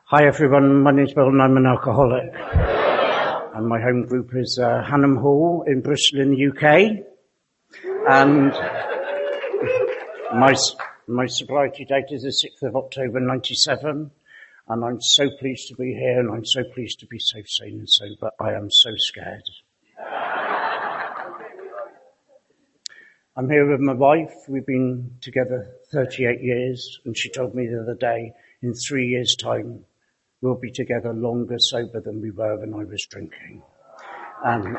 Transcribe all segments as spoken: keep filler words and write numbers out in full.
Hi everyone, my name's Bill and I'm an alcoholic. And my home group is uh, Hannam Hall in Bristol in the U K. And my my sobriety date is the sixth of October ninety-seven. And I'm so pleased to be here and I'm so pleased to be so sane and sober. I am so scared. I'm here with my wife. We've been together thirty-eight years and she told me the other day, in three years' time, we'll be together longer sober than we were when I was drinking. Um,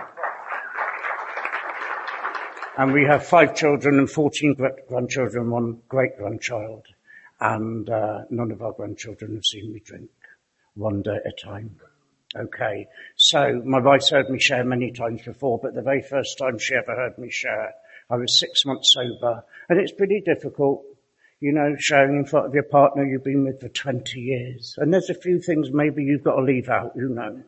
and we have five children and fourteen grandchildren, one great-grandchild. And uh, none of our grandchildren have seen me drink, one day at a time. Okay, so my wife's heard me share many times before, but the very first time she ever heard me share, I was six months sober. And it's pretty difficult. You know, sharing in front of your partner you've been with for twenty years. And there's a few things maybe you've got to leave out, you know.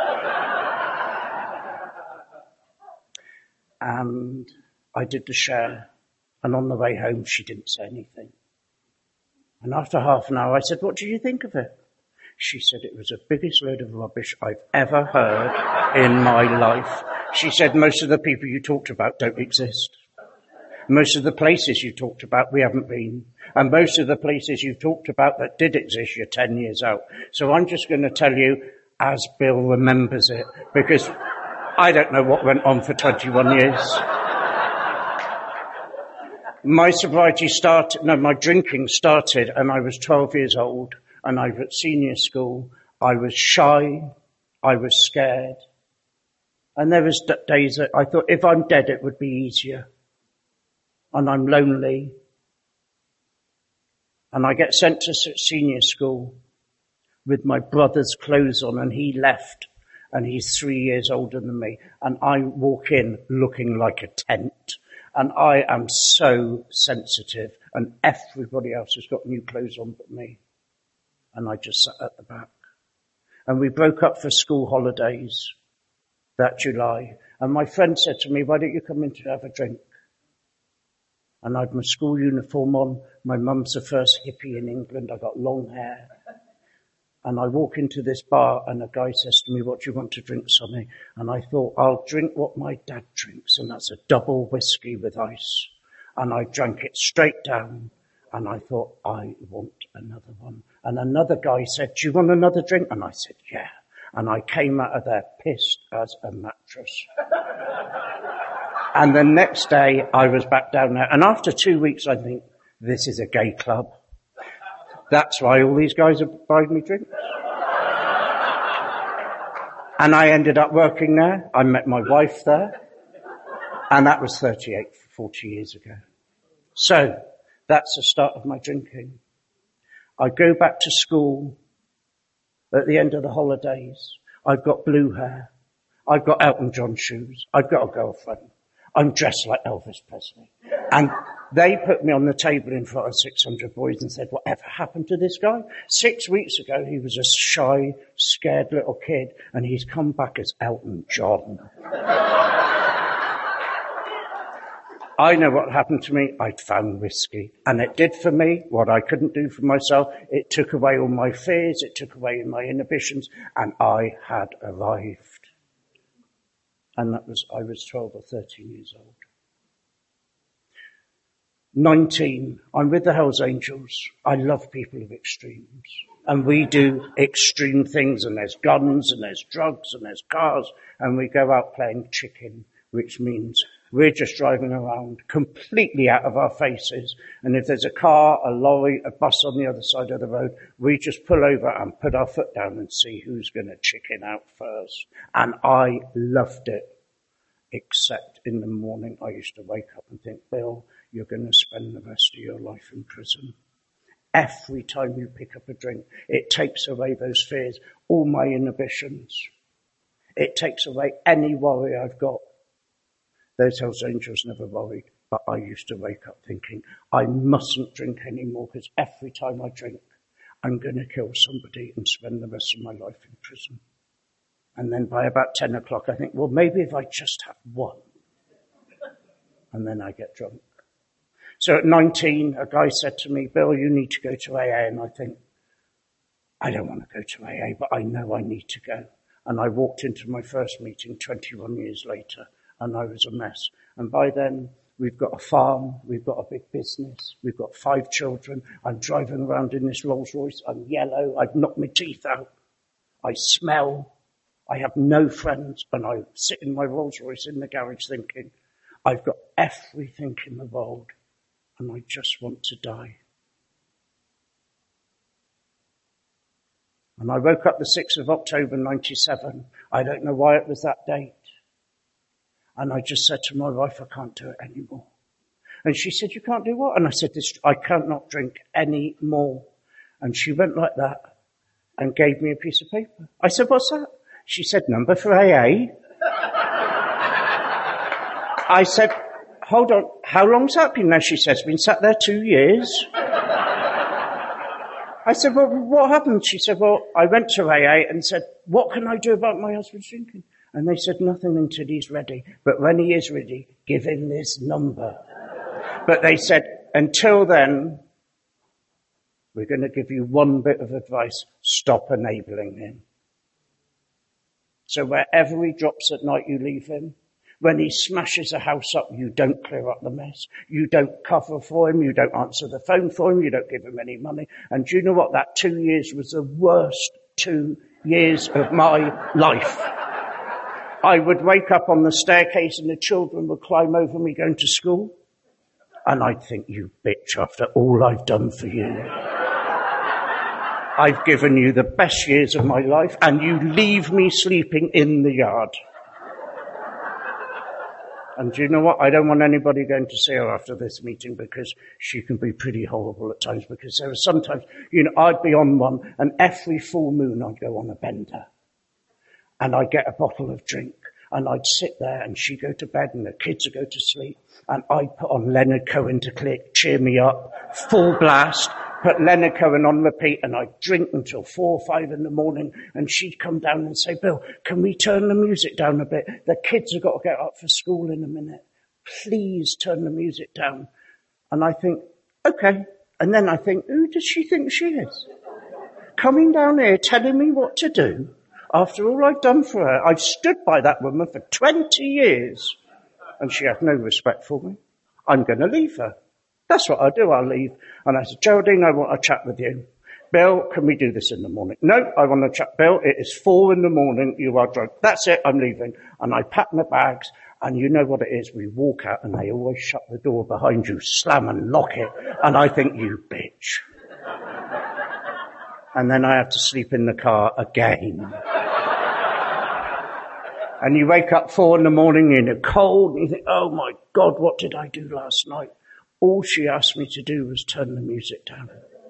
And I did the share. And on the way home, she didn't say anything. And after half an hour, I said, what do you think of it? She said it was the biggest load of rubbish I've ever heard in my life. She said, most of the people you talked about don't exist. Most of the places you talked about, we haven't been. And most of the places you talked about that did exist, you're ten years out. So I'm just going to tell you as Bill remembers it, because I don't know what went on for twenty-one years. My sobriety started, no, my drinking started and I was twelve years old and I was at senior school. I was shy. I was scared. And there was days that I thought if I'm dead, it would be easier. And I'm lonely. And I get sent to senior school with my brother's clothes on and he left and he's three years older than me. And I walk in looking like a tent and I am so sensitive and everybody else has got new clothes on but me. And I just sat at the back. And we broke up for school holidays that July. And my friend said to me, why don't you come in to have a drink? And I had my school uniform on. My mum's the first hippie in England. I got long hair. And I walk into this bar and a guy says to me, what do you want to drink, Sonny? And I thought, I'll drink what my dad drinks. And that's a double whiskey with ice. And I drank it straight down. And I thought, I want another one. And another guy said, do you want another drink? And I said, yeah. And I came out of there pissed as a mattress. And the next day, I was back down there. And after two weeks, I think, this is a gay club. That's why all these guys are buying me drinks. And I ended up working there. I met my wife there. And that was thirty-eight, forty years ago. So, that's the start of my drinking. I go back to school at the end of the holidays. I've got blue hair. I've got Elton John shoes. I've got a girlfriend. I'm dressed like Elvis Presley. And they put me on the table in front of six hundred boys and said, whatever happened to this guy? Six weeks ago, he was a shy, scared little kid, and he's come back as Elton John. I know what happened to me. I'd found whiskey. And it did for me what I couldn't do for myself. It took away all my fears. It took away my inhibitions. And I had arrived. And that was, I was twelve or thirteen years old. nineteen, I'm with the Hells Angels. I love people of extremes. And we do extreme things, and there's guns, and there's drugs, and there's cars, and we go out playing chicken, which means we're just driving around completely out of our faces. And if there's a car, a lorry, a bus on the other side of the road, we just pull over and put our foot down and see who's going to chicken out first. And I loved it. Except in the morning, I used to wake up and think, Bill, you're going to spend the rest of your life in prison. Every time you pick up a drink, it takes away those fears, all my inhibitions. It takes away any worry I've got. Those Hells Angels never worried, but I used to wake up thinking, I mustn't drink anymore because every time I drink, I'm going to kill somebody and spend the rest of my life in prison. And then by about ten o'clock, I think, well, maybe if I just have one. And then I get drunk. So at nineteen, a guy said to me, Bill, you need to go to A A. And I think, I don't want to go to A A, but I know I need to go. And I walked into my first meeting twenty-one years later, and I was a mess. And by then, we've got a farm, we've got a big business, we've got five children. I'm driving around in this Rolls Royce. I'm yellow. I've knocked my teeth out. I smell. I have no friends. And I sit in my Rolls Royce in the garage thinking, I've got everything in the world, and I just want to die. And I woke up the sixth of October ninety-seven. I don't know why it was that date. And I just said to my wife, I can't do it anymore. And she said, you can't do what? And I said, this, I can't not drink any more. And she went like that and gave me a piece of paper. I said, what's that? She said, number for A A. I said, hold on, how long's that been now? She says, been sat there two years. I said, well, what happened? She said, well, I went to A A and said, what can I do about my husband's drinking? And they said, nothing until he's ready. But when he is ready, give him this number. But they said, until then, we're going to give you one bit of advice. Stop enabling him. So wherever he drops at night, you leave him. When he smashes a house up, you don't clear up the mess. You don't cover for him. You don't answer the phone for him. You don't give him any money. And do you know what? That two years was the worst two years of my life. I would wake up on the staircase and the children would climb over me going to school. And I'd think, you bitch, after all I've done for you. I've given you the best years of my life and you leave me sleeping in the yard. And do you know what? I don't want anybody going to see her after this meeting because she can be pretty horrible at times, because there are sometimes, you know, I'd be on one and every full moon I'd go on a bender and I'd get a bottle of drink and I'd sit there and she'd go to bed and the kids would go to sleep and I'd put on Leonard Cohen to click, cheer me up, full blast, put Leonard Cohen on repeat and I'd drink until four or five in the morning and she'd come down and say, Bill, can we turn the music down a bit? The kids have got to get up for school in a minute. Please turn the music down. And I think, okay. And then I think, who does she think she is? Coming down here telling me what to do after all I've done for her. I've stood by that woman for twenty years and she had no respect for me. I'm going to leave her. That's what I do. I'll leave. And I said, Geraldine, I want to chat with you. Bill, can we do this in the morning? No, I want to chat. Bill, it is four in the morning. You are drunk. That's it. I'm leaving. And I pack my bags. And you know what it is. We walk out and they always shut the door behind you, slam and lock it. And I think, you bitch. And then I have to sleep in the car again. And you wake up four in the morning in a cold and you think, oh my God, what did I do last night? All she asked me to do was turn the music down.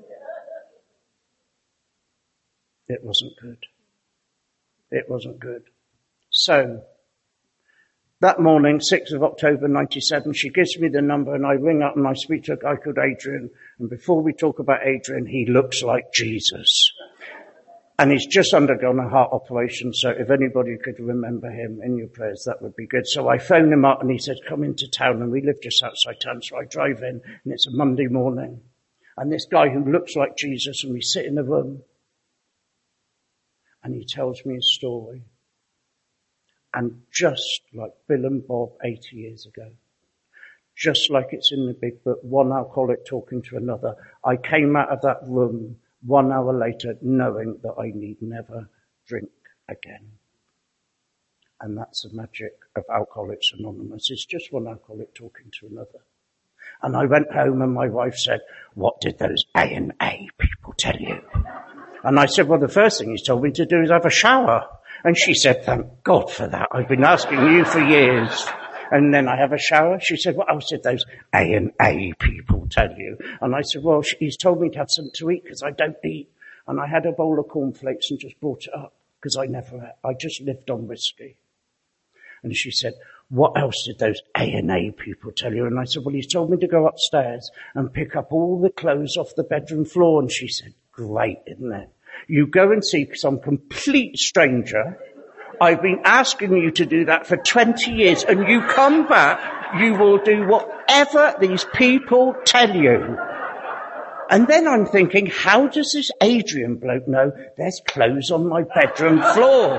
It wasn't good. It wasn't good. So, that morning, sixth of October ninety-seven, she gives me the number and I ring up and I speak to a guy called Adrian. And before we talk about Adrian, he looks like Jesus. And he's just undergone a heart operation, so if anybody could remember him in your prayers, that would be good. So I phoned him up and he said, come into town, and we live just outside town. So I drive in and it's a Monday morning. And this guy who looks like Jesus, and we sit in the room and he tells me his story. And just like Bill and Bob eighty years ago, just like it's in the big book, one alcoholic talking to another, I came out of that room one hour later knowing that I need never drink again. And that's the magic of Alcoholics Anonymous. It's just one alcoholic talking to another. And I went home and my wife said, what did those A and A people tell you? And I said, well, the first thing he's told me to do is have a shower. And she said, thank God for that. I've been asking you for years. And then I have a shower. She said, what else did those A and A people tell you? And I said, well, he's told me to have something to eat because I don't eat. And I had a bowl of cornflakes and just brought it up because I never had. I just lived on whiskey. And she said, what else did those A and A people tell you? And I said, well, he's told me to go upstairs and pick up all the clothes off the bedroom floor. And she said, great, isn't it? You go and see some complete stranger. I've been asking you to do that for twenty years, and you come back, you will do whatever these people tell you. And then I'm thinking, how does this Adrian bloke know there's clothes on my bedroom floor?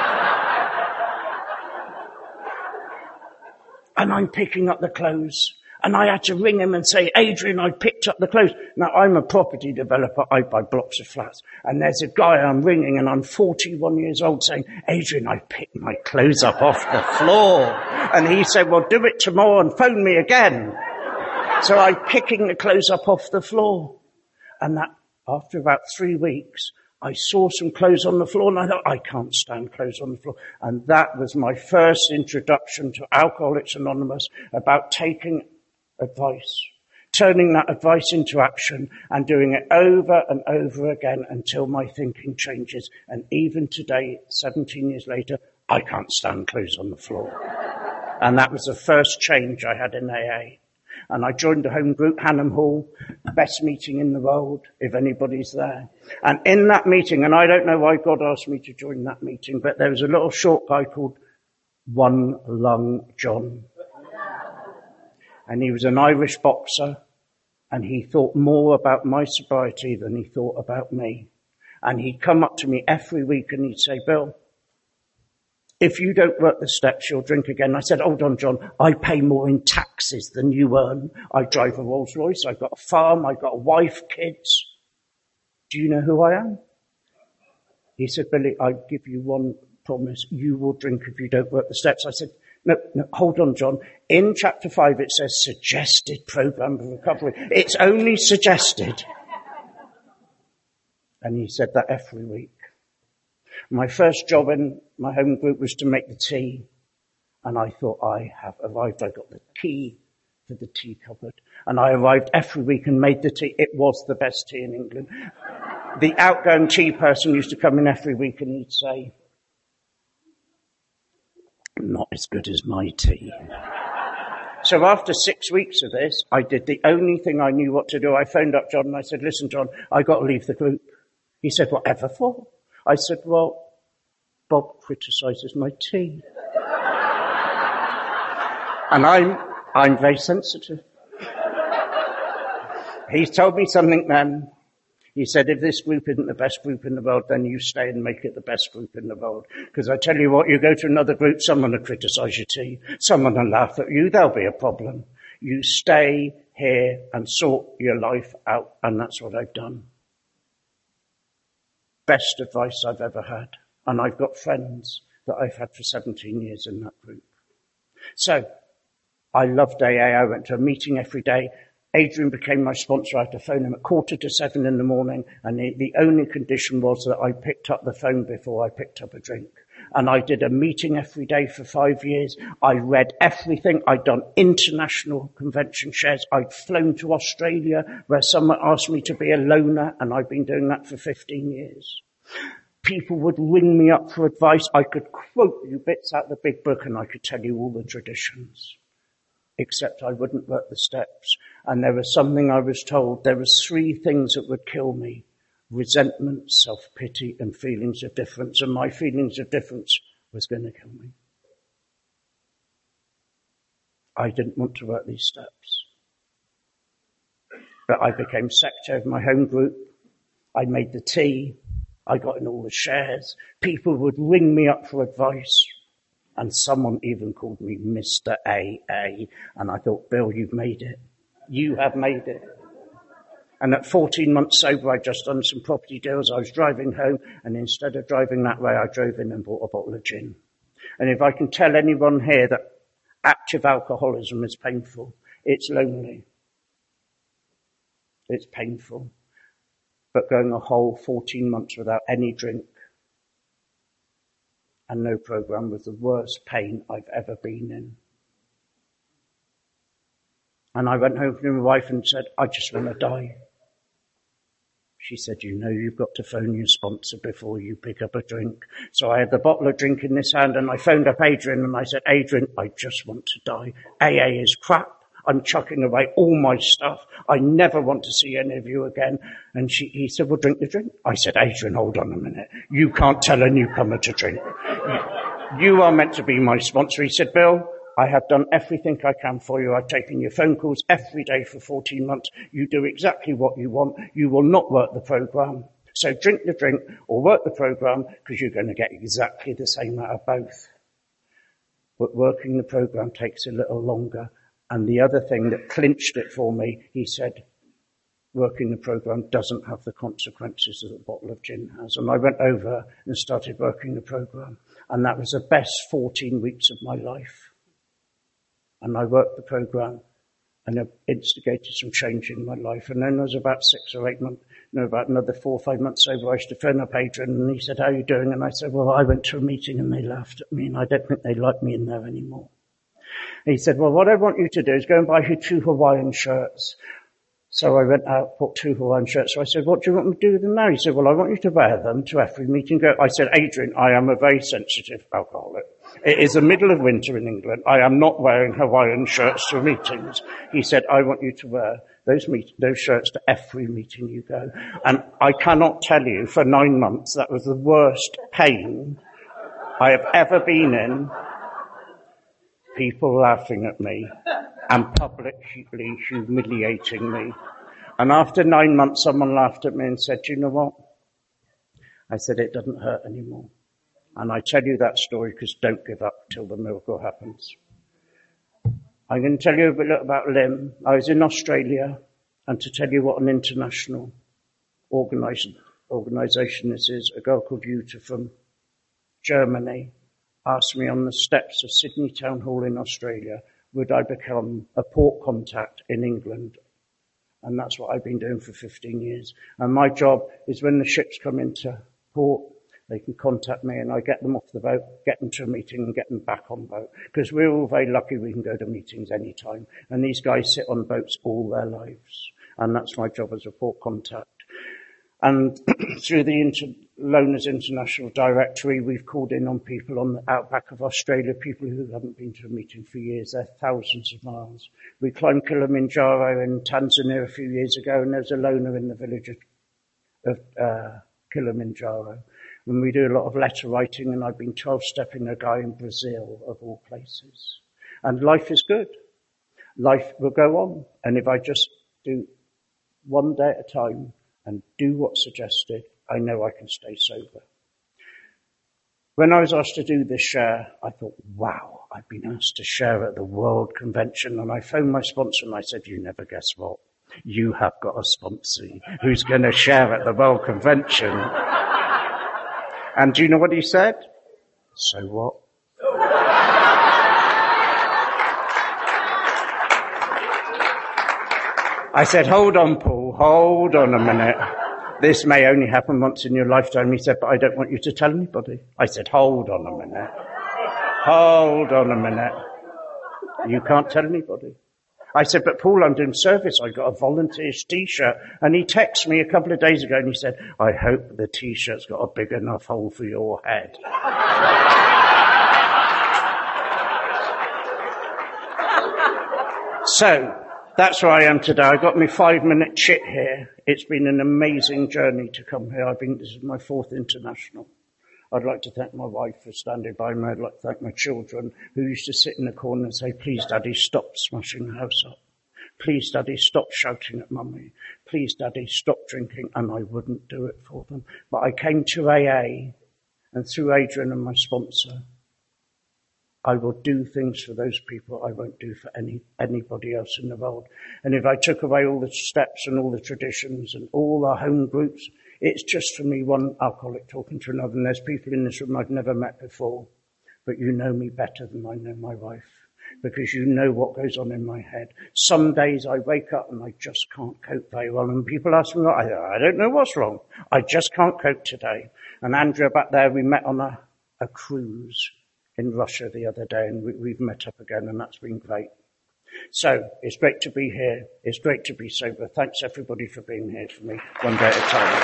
And I'm picking up the clothes. And I had to ring him and say, Adrian, I picked up the clothes. Now, I'm a property developer. I buy blocks of flats. And there's a guy I'm ringing, and I'm forty-one years old, saying, Adrian, I picked my clothes up off the floor. And he said, well, do it tomorrow and phone me again. So I'm picking the clothes up off the floor. And that, after about three weeks, I saw some clothes on the floor, and I thought, I can't stand clothes on the floor. And that was my first introduction to Alcoholics Anonymous, about taking advice, turning that advice into action and doing it over and over again until my thinking changes. And even today, seventeen years later, I can't stand clothes on the floor. And that was the first change I had in A A. And I joined a home group, Hannam Hall, best meeting in the world, if anybody's there. And in that meeting, and I don't know why God asked me to join that meeting, but there was a little short guy called One Lung John. And he was an Irish boxer, and he thought more about my sobriety than he thought about me. And he'd come up to me every week and he'd say, Bill, if you don't work the steps, you'll drink again. I said, hold on, John, I pay more in taxes than you earn. I drive a Rolls Royce, I've got a farm, I've got a wife, kids. Do you know who I am? He said, Billy, I give you one promise. You will drink if you don't work the steps. I said, no, no, hold on, John. In chapter five, it says suggested program of recovery. It's only suggested. And he said that every week. My first job in my home group was to make the tea. And I thought, I have arrived. I got the key for the tea cupboard. And I arrived every week and made the tea. It was the best tea in England. The outgoing tea person used to come in every week and he'd say, not as good as my tea. So after six weeks of this, I did the only thing I knew what to do. I phoned up John and I said, listen, John, I got to leave the group. He said, whatever for? I said, well, Bob criticises my tea. And I'm, I'm very sensitive. He's told me something then. He said, if this group isn't the best group in the world, then you stay and make it the best group in the world. Because I tell you what, you go to another group, someone will criticize your tea. Someone will laugh at you. There'll be a problem. You stay here and sort your life out. And that's what I've done. Best advice I've ever had. And I've got friends that I've had for seventeen years in that group. So I loved A A. I went to a meeting every day. Adrian became my sponsor. I had to phone him at quarter to seven in the morning, and the, the only condition was that I picked up the phone before I picked up a drink. And I did a meeting every day for five years. I read everything. I'd done international convention shares. I'd flown to Australia where someone asked me to be a loner, and I've been doing that for fifteen years. People would ring me up for advice. I could quote you bits out of the big book, and I could tell you all the traditions. Except I wouldn't work the steps. And there was something I was told. There was three things that would kill me. Resentment, self-pity, and feelings of difference. And my feelings of difference was going to kill me. I didn't want to work these steps. But I became secretary of my home group. I made the tea. I got in all the shares. People would ring me up for advice. And someone even called me Mister A A. And I thought, Bill, you've made it. You have made it. And at fourteen months sober, I'd just done some property deals. I was driving home, and instead of driving that way, I drove in and bought a bottle of gin. And if I can tell anyone here that active alcoholism is painful, it's lonely. It's painful. But going a whole fourteen months without any drink and no program was the worst pain I've ever been in. And I went home to my wife and said, I just want to die. She said, you know, you've got to phone your sponsor before you pick up a drink. So I had the bottle of drink in this hand and I phoned up Adrian and I said, Adrian, I just want to die. A A is crap. I'm chucking away all my stuff. I never want to see any of you again. And she, he said, well, drink the drink. I said, Adrian, hold on a minute. You can't tell a newcomer to drink. You, you are meant to be my sponsor. He said, Bill, I have done everything I can for you. I've taken your phone calls every day for fourteen months. You do exactly what you want. You will not work the programme. So drink the drink or work the programme because you're going to get exactly the same out of both. But working the programme takes a little longer. And the other thing that clinched it for me, he said, working the programme doesn't have the consequences that a bottle of gin has. And I went over and started working the programme. And that was the best fourteen weeks of my life. And I worked the programme and it instigated some change in my life. And then there was about six or eight months, no, about another four or five months over, I used to phone up Adrian and he said, how are you doing? And I said, well, I went to a meeting and they laughed at me and I don't think they like me in there anymore. And he said, well, what I want you to do is go and buy two Hawaiian shirts. So I went out, bought two Hawaiian shirts. So I said, what do you want me to do with them now? He said, well, I want you to wear them to every meeting. I said, Adrian, I am a very sensitive alcoholic. It is the middle of winter in England. I am not wearing Hawaiian shirts to meetings. He said, I want you to wear those meet, those shirts to every meeting you go. And I cannot tell you, for nine months, that was the worst pain I have ever been in. People laughing at me and publicly humiliating me. And after nine months, someone laughed at me and said, do you know what? I said, it doesn't hurt anymore. And I tell you that story because don't give up till the miracle happens. I'm going to tell you a bit about Lim. I was in Australia, and to tell you what an international organization, organization this is, a girl called Jutta from Germany asked me on the steps of Sydney Town Hall in Australia, would I become a port contact in England? And that's what I've been doing for fifteen years. And my job is when the ships come into port, they can contact me and I get them off the boat, get them to a meeting and get them back on boat. Because we're all very lucky we can go to meetings anytime. And these guys sit on boats all their lives. And that's my job as a port contact. And through the Inter- Loners International Directory, we've called in on people on the outback of Australia, people who haven't been to a meeting for years. They're thousands of miles. We climbed Kilimanjaro in Tanzania a few years ago, and there's a loner in the village of, of uh, Kilimanjaro. And we do a lot of letter writing, and I've been twelve-stepping a guy in Brazil, of all places. And life is good. Life will go on. And if I just do one day at a time, and do what's suggested, I know I can stay sober. When I was asked to do this share, I thought, wow, I've been asked to share at the World Convention. And I phoned my sponsor and I said, you never guess what? You have got a sponsor who's going to share at the World Convention. And do you know what he said? So what? I said, hold on, Paul, hold on a minute. This may only happen once in your lifetime. He said, but I don't want you to tell anybody. I said, hold on a minute. Hold on a minute. You can't tell anybody. I said, but Paul, I'm doing service. I got a volunteer's t-shirt. And he texted me a couple of days ago and he said, I hope the t-shirt's got a big enough hole for your head. So, that's where I am today. I got my five-minute chit here. It's been an amazing journey to come here. I've been, this is my fourth international. I'd like to thank my wife for standing by me. I'd like to thank my children who used to sit in the corner and say, please, Daddy, stop smashing the house up. Please, Daddy, stop shouting at Mummy. Please, Daddy, stop drinking. And I wouldn't do it for them. But I came to A A, and through Adrian and my sponsor, I will do things for those people I won't do for any anybody else in the world. And if I took away all the steps and all the traditions and all our home groups, it's just for me one alcoholic talking to another. And there's people in this room I've never met before, but you know me better than I know my wife, because you know what goes on in my head. Some days I wake up and I just can't cope very well. And people ask me, I, I don't know what's wrong. I just can't cope today. And Andrea back there, we met on a, a cruise in Russia the other day, and we, we've met up again, and that's been great. So, it's great to be here. It's great to be sober. Thanks everybody for being here for me, one day at a time.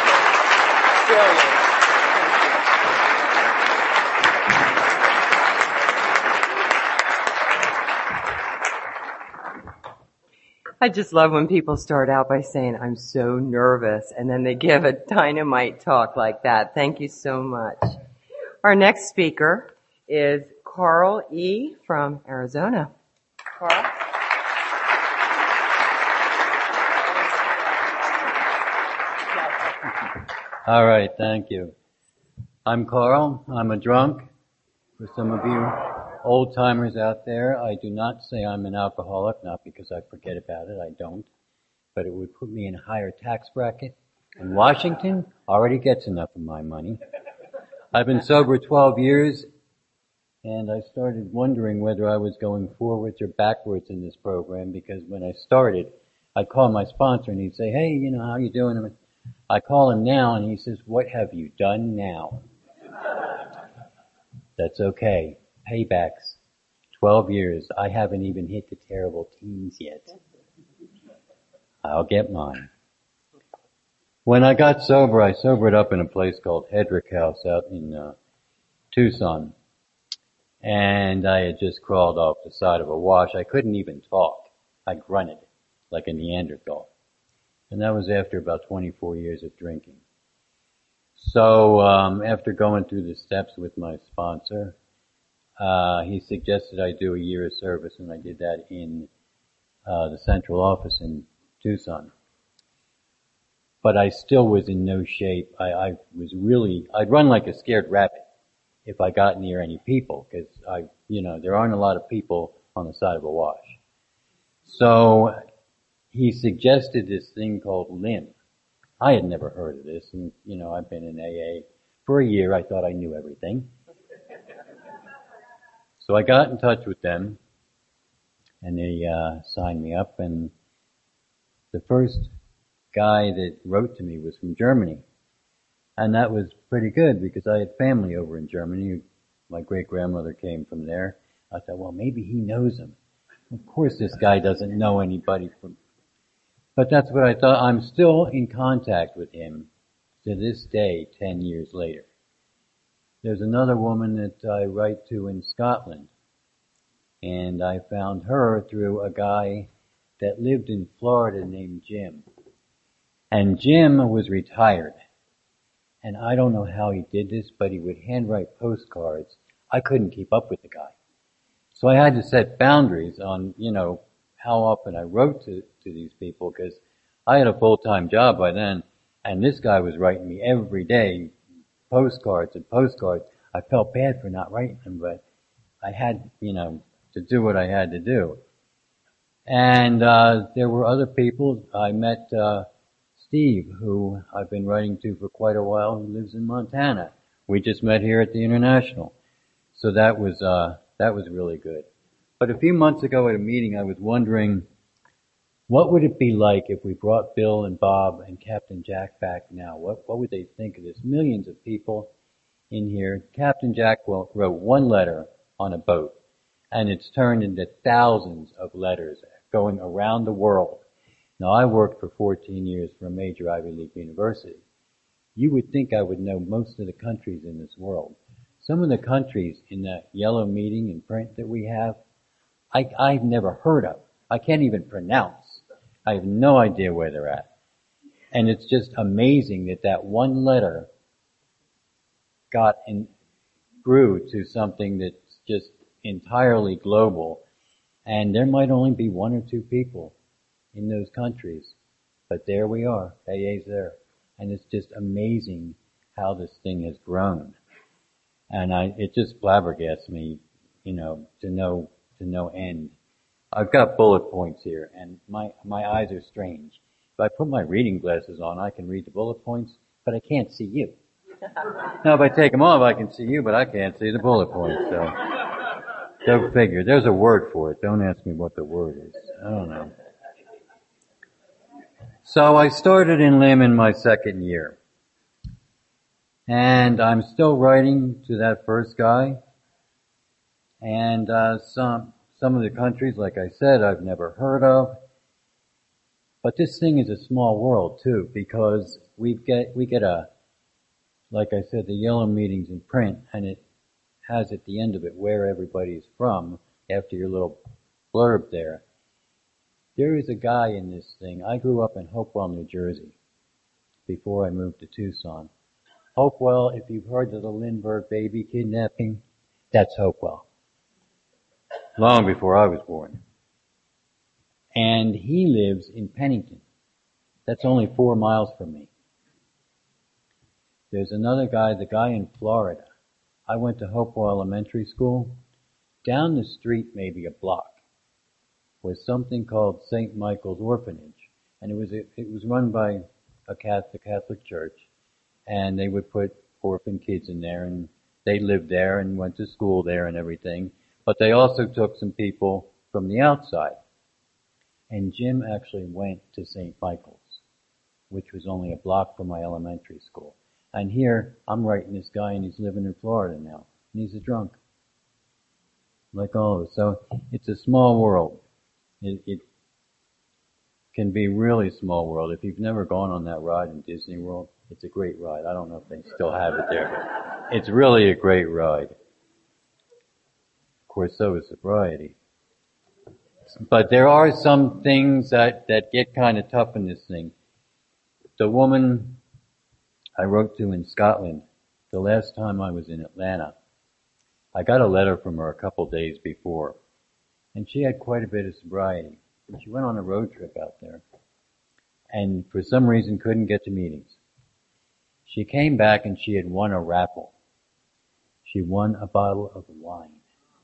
I just love when people start out by saying, I'm so nervous, and then they give a dynamite talk like that. Thank you so much. Our next speaker is Carl E. from Arizona. Carl? All right, thank you. I'm Carl. I'm a drunk. For some of you old timers out there, I do not say I'm an alcoholic, not because I forget about it, I don't, but it would put me in a higher tax bracket. And Washington already gets enough of my money. I've been sober twelve years, and I started wondering whether I was going forwards or backwards in this program, because when I started, I'd call my sponsor and he'd say, hey, you know, how you doing? I call him now and he says, what have you done now? That's okay. Paybacks. twelve years. I haven't even hit the terrible teens yet. I'll get mine. When I got sober, I sobered up in a place called Hedrick House out in uh, Tucson. And I had just crawled off the side of a wash. I couldn't even talk. I grunted like a Neanderthal. And that was after about twenty-four years of drinking. So um after going through the steps with my sponsor, uh he suggested I do a year of service, and I did that in uh the central office in Tucson. But I still was in no shape. I, I was really, I'd run like a scared rabbit if I got near any people, because I, you know, there aren't a lot of people on the side of a wash. So he suggested this thing called L I M. I had never heard of this, and, you know, I've been in A A for a year. I thought I knew everything. So I got in touch with them, and they uh signed me up, and the first guy that wrote to me was from Germany. And that was pretty good, because I had family over in Germany. My great-grandmother came from there. I thought, well, maybe he knows him. Of course this guy doesn't know anybody from... But that's what I thought. I'm still in contact with him to this day, ten years later. There's another woman that I write to in Scotland, and I found her through a guy that lived in Florida named Jim. And Jim was retired. And I don't know how he did this, but he would handwrite postcards. I couldn't keep up with the guy. So I had to set boundaries on, you know, how often I wrote to, to these people, because I had a full-time job by then, and this guy was writing me every day postcards and postcards. I felt bad for not writing them, but I had, you know, to do what I had to do. And uh there were other people. I met uh Steve, who I've been writing to for quite a while, who lives in Montana. We just met here at the International. So that was uh that was really good. But a few months ago at a meeting, I was wondering, what would it be like if we brought Bill and Bob and Captain Jack back now? What what would they think of this? Millions of people in here. Captain Jack wrote one letter on a boat, and it's turned into thousands of letters going around the world. Now, I worked for fourteen years for a major Ivy League university. You would think I would know most of the countries in this world. Some of the countries in that yellow meeting in print that we have, I, I've never heard of. I can't even pronounce. I have no idea where they're at. And it's just amazing that that one letter got and grew to something that's just entirely global. And there might only be one or two people in those countries. But there we are. A A's there. And it's just amazing how this thing has grown. And I, it just flabbergasts me, you know, to no, to no end. I've got bullet points here, and my, my eyes are strange. If I put my reading glasses on, I can read the bullet points, but I can't see you. Now if I take them off, I can see you, but I can't see the bullet points, so. Go figure. There's a word for it. Don't ask me what the word is. I don't know. So I started in L I M in my second year. And I'm still writing to that first guy. And, uh, some, some of the countries, like I said, I've never heard of. But this thing is a small world too, because we get, we get a, like I said, the yellow meetings in print, and it has at the end of it where everybody's from after your little blurb there. There is a guy in this thing. I grew up in Hopewell, New Jersey, before I moved to Tucson. Hopewell, if you've heard of the Lindbergh baby kidnapping, that's Hopewell. long before I was born. And he lives in Pennington. That's only four miles from me. There's another guy, the guy in Florida. I went to Hopewell Elementary School. Down the street, maybe a block, was something called Saint Michael's Orphanage. And it was, a, it was run by a Catholic, Catholic church. And they would put orphan kids in there, and they lived there and went to school there and everything. But they also took some people from the outside. And Jim actually went to Saint Michael's, which was only a block from my elementary school. And here, I'm writing this guy, and he's living in Florida now, and he's a drunk. Like all of us. So, it's a small world. It, it can be really small world. If you've never gone on that ride in Disney World, it's a great ride. I don't know if they still have it there, but it's really a great ride. Of course, so is sobriety. But there are some things that, that get kind of tough in this thing. The woman I wrote to in Scotland, the last time I was in Atlanta, I got a letter from her a couple days before, and she had quite a bit of sobriety. She went on a road trip out there, and for some reason couldn't get to meetings. She came back and she had won a raffle. She won a bottle of wine.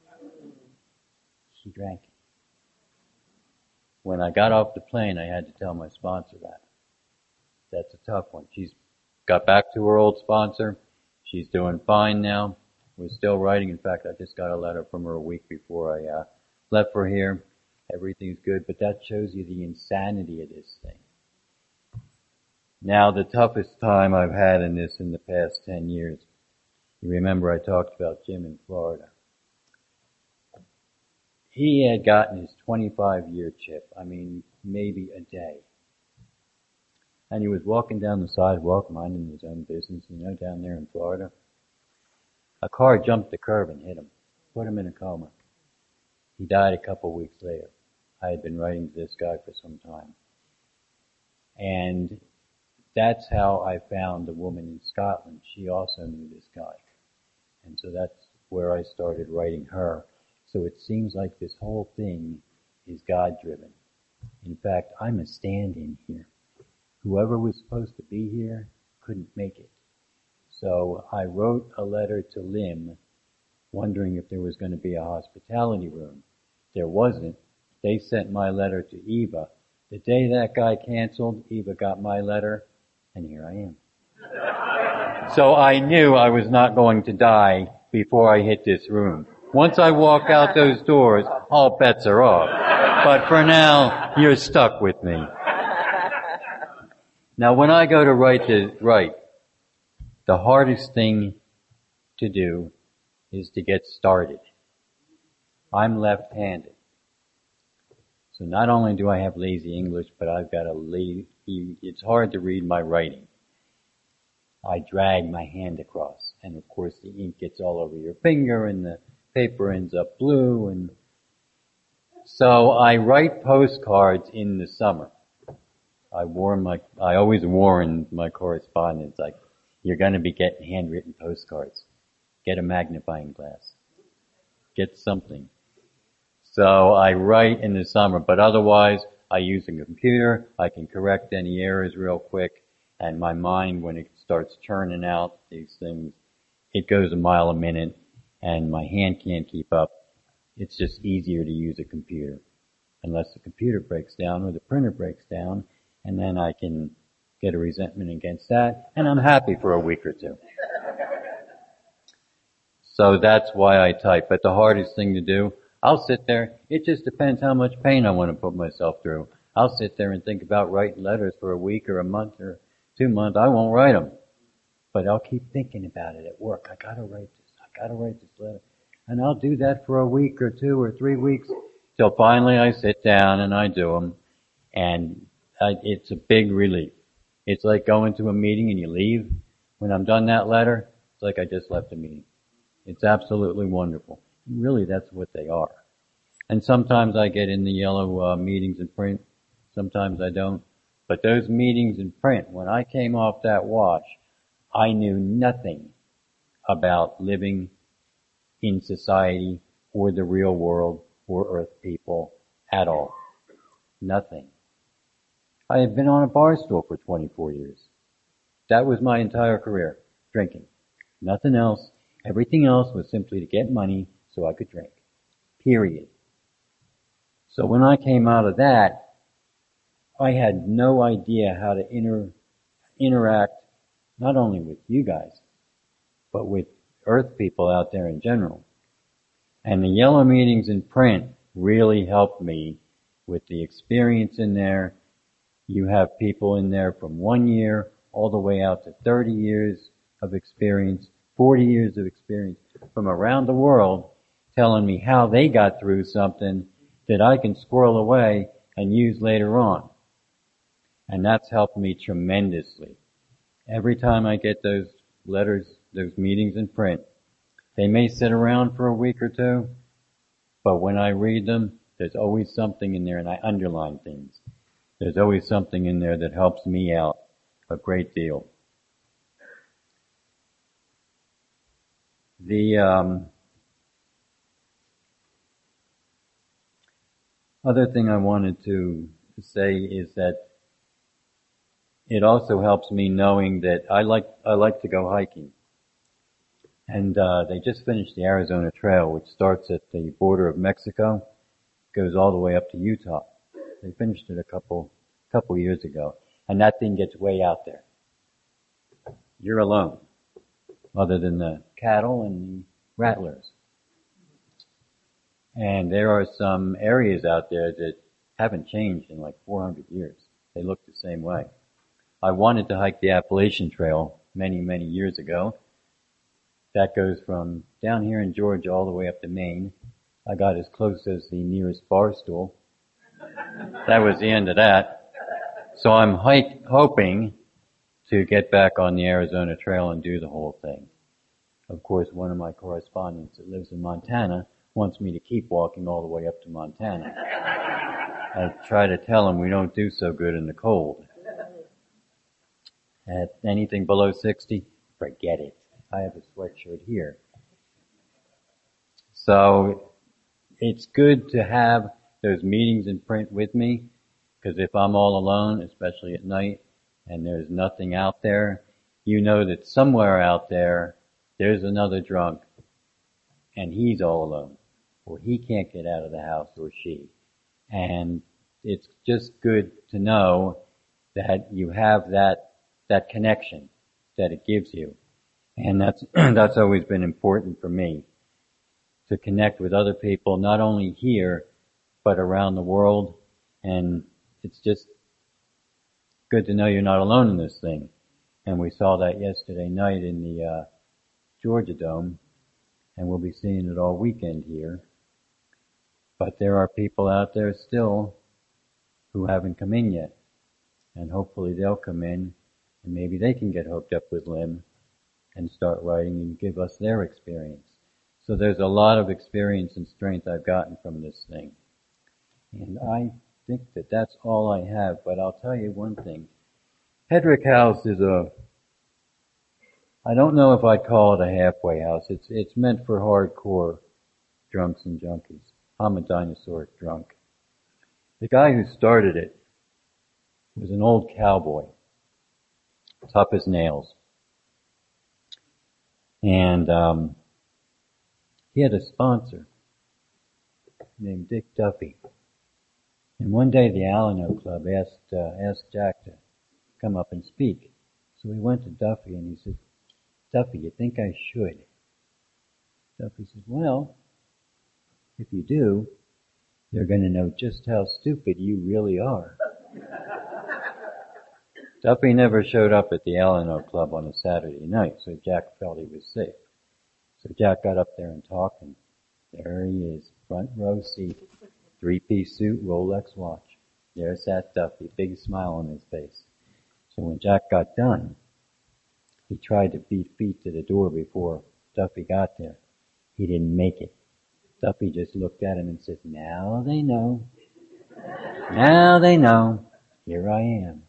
She drank it. When I got off the plane, I had to tell my sponsor that. That's a tough one. She's got back to her old sponsor. She's doing fine now. We're still writing. In fact, I just got a letter from her a week before I uh, left for here. Everything's good, but that shows you the insanity of this thing. Now, the toughest time I've had in this in the past ten years, you remember I talked about Jim in Florida. He had gotten his twenty-five year chip. I mean, maybe a day. And he was walking down the sidewalk, minding his own business, you know, down there in Florida. A car jumped the curb and hit him, put him in a coma. He died a couple weeks later. I had been writing to this guy for some time. And that's how I found the woman in Scotland. She also knew this guy. And so that's where I started writing her. So it seems like this whole thing is God-driven. In fact, I'm a stand-in here. Whoever was supposed to be here couldn't make it. So I wrote a letter to Lim wondering if there was going to be a hospitality room. There wasn't. They sent my letter to Eva. The day that guy canceled, Eva got my letter, and here I am. So I knew I was not going to die before I hit this room. Once I walk out those doors, all bets are off. But for now, you're stuck with me. Now when I go to write to write, the hardest thing to do is to get started. I'm left-handed. So not only do I have lazy English, but I've got a lazy, it's hard to read my writing. I drag my hand across, and of course the ink gets all over your finger and the paper ends up blue, and so I write postcards in the summer. I warn my, I always warn my correspondents, like, you're gonna be getting handwritten postcards. Get a magnifying glass. Get something. So I write in the summer, but otherwise I use a computer. I can correct any errors real quick, and my mind, when it starts churning out these things, it goes a mile a minute, and my hand can't keep up. It's just easier to use a computer, unless the computer breaks down or the printer breaks down, and then I can get a resentment against that, and I'm happy for a week or two. So that's why I type. But the hardest thing to do, I'll sit there. It just depends how much pain I want to put myself through. I'll sit there and think about writing letters for a week or a month or two months. I won't write them. But I'll keep thinking about it at work. I gotta write this. I gotta write this letter. And I'll do that for a week or two or three weeks till finally I sit down and I do them. And I, it's a big relief. It's like going to a meeting and you leave. When I'm done that letter, it's like I just left a meeting. It's absolutely wonderful. Really, that's what they are. And sometimes I get in the yellow uh, meetings in print. Sometimes I don't. But those meetings in print, when I came off that wash, I knew nothing about living in society or the real world for Earth people at all. Nothing. I had been on a bar stool for twenty-four years. That was my entire career, drinking. Nothing else. Everything else was simply to get money so I could drink. Period. So when I came out of that, I had no idea how to inter, interact not only with you guys, but with Earth people out there in general. And the yellow meetings in print really helped me with the experience in there. You have people in there from one year all the way out to thirty years of experience, forty years of experience from around the world telling me how they got through something that I can squirrel away and use later on. And that's helped me tremendously. Every time I get those letters, those meetings in print, they may sit around for a week or two, but when I read them, there's always something in there, and I underline things. There's always something in there that helps me out a great deal. The um, other thing I wanted to say is that it also helps me knowing that I like I like to go hiking. And uh, they just finished the Arizona Trail, which starts at the border of Mexico, goes all the way up to Utah. They finished it a couple couple years ago, and that thing gets way out there. You're alone, other than the cattle and the rattlers. And there are some areas out there that haven't changed in like four hundred years. They look the same way. I wanted to hike the Appalachian Trail many, many years ago. That goes from down here in Georgia all the way up to Maine. I got as close as the nearest bar stool. That was the end of that. So I'm hike, hoping to get back on the Arizona Trail and do the whole thing. Of course, one of my correspondents that lives in Montana wants me to keep walking all the way up to Montana. I try to tell him we don't do so good in the cold. At anything below sixty, forget it. I have a sweatshirt here. So it's good to have those meetings in print with me, because if I'm all alone, especially at night, and there's nothing out there, you know that somewhere out there, there's another drunk, and he's all alone, or he can't get out of the house, or she. And it's just good to know that you have that, that connection that it gives you. And that's, that's always been important for me, to connect with other people, not only here, but around the world. And it's just good to know you're not alone in this thing. And we saw that yesterday night in the, uh, Georgia Dome, and we'll be seeing it all weekend here. But there are people out there still who haven't come in yet. And hopefully they'll come in, and maybe they can get hooked up with Lim and start writing and give us their experience. So there's a lot of experience and strength I've gotten from this thing. And I think that that's all I have, but I'll tell you one thing. Hedrick House is a, I don't know if I'd call it a halfway house. It's, it's meant for hardcore drunks and junkies. I'm a dinosaur drunk. The guy who started it was an old cowboy, tough as nails. And um he had a sponsor named Dick Duffy. And one day the Alano Club asked uh, asked Jack to come up and speak. So he went to Duffy and he said, "Duffy, you think I should?" Duffy said, "Well, if you do, they're going to know just how stupid you really are." Duffy never showed up at the Alano Club on a Saturday night, so Jack felt he was safe. So Jack got up there and talked, and there he is, front row seat, three-piece suit, Rolex watch. There sat Duffy, big smile on his face. So when Jack got done, he tried to beat feet to the door before Duffy got there. He didn't make it. Duffy just looked at him and said, "Now they know. Now they know. Here I am.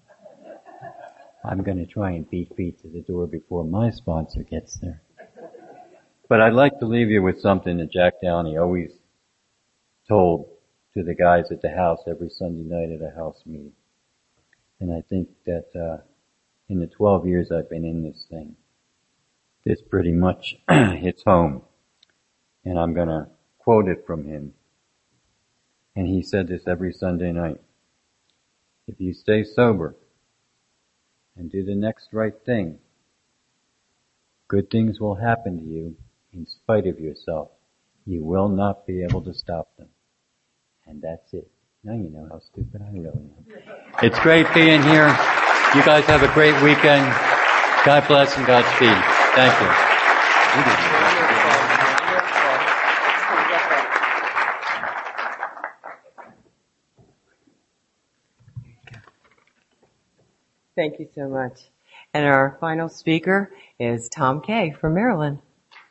I'm going to try and beat feet to the door before my sponsor gets there." But I'd like to leave you with something that Jack Downey always told to the guys at the house every Sunday night at a house meeting. And I think that uh, in the twelve years I've been in this thing, this pretty much hits home. And I'm going to quote it from him. And he said this every Sunday night. If you stay sober and do the next right thing, good things will happen to you in spite of yourself. You will not be able to stop them. And that's it. Now you know how stupid I really am. It's great being here. You guys have a great weekend. God bless and Godspeed. Thank you. Thank you so much. And our final speaker is Tom Kay from Maryland.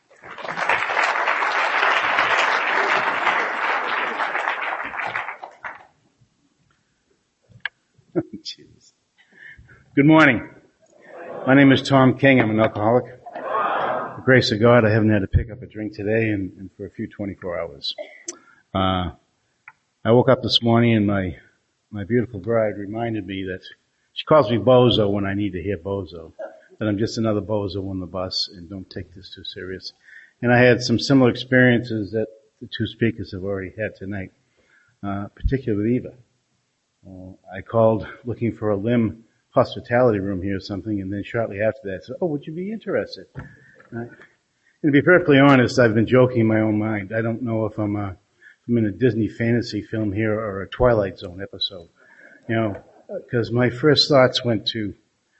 Jeez. Good morning. My name is Tom King. I'm an alcoholic. With the grace of God, I haven't had to pick up a drink today and, and for a few twenty-four hours. Uh, I woke up this morning and my, my beautiful bride reminded me that she calls me Bozo when I need to hear Bozo. That I'm just another Bozo on the bus and don't take this too serious. And I had some similar experiences that the two speakers have already had tonight, uh, particularly with Eva. Uh, I called looking for a limb hospitality room here or something, and then shortly after that I said, oh, would you be interested? Uh, and to be perfectly honest, I've been joking in my own mind. I don't know if I'm, uh, if I'm in a Disney fantasy film here or a Twilight Zone episode. You know, because my first thoughts went to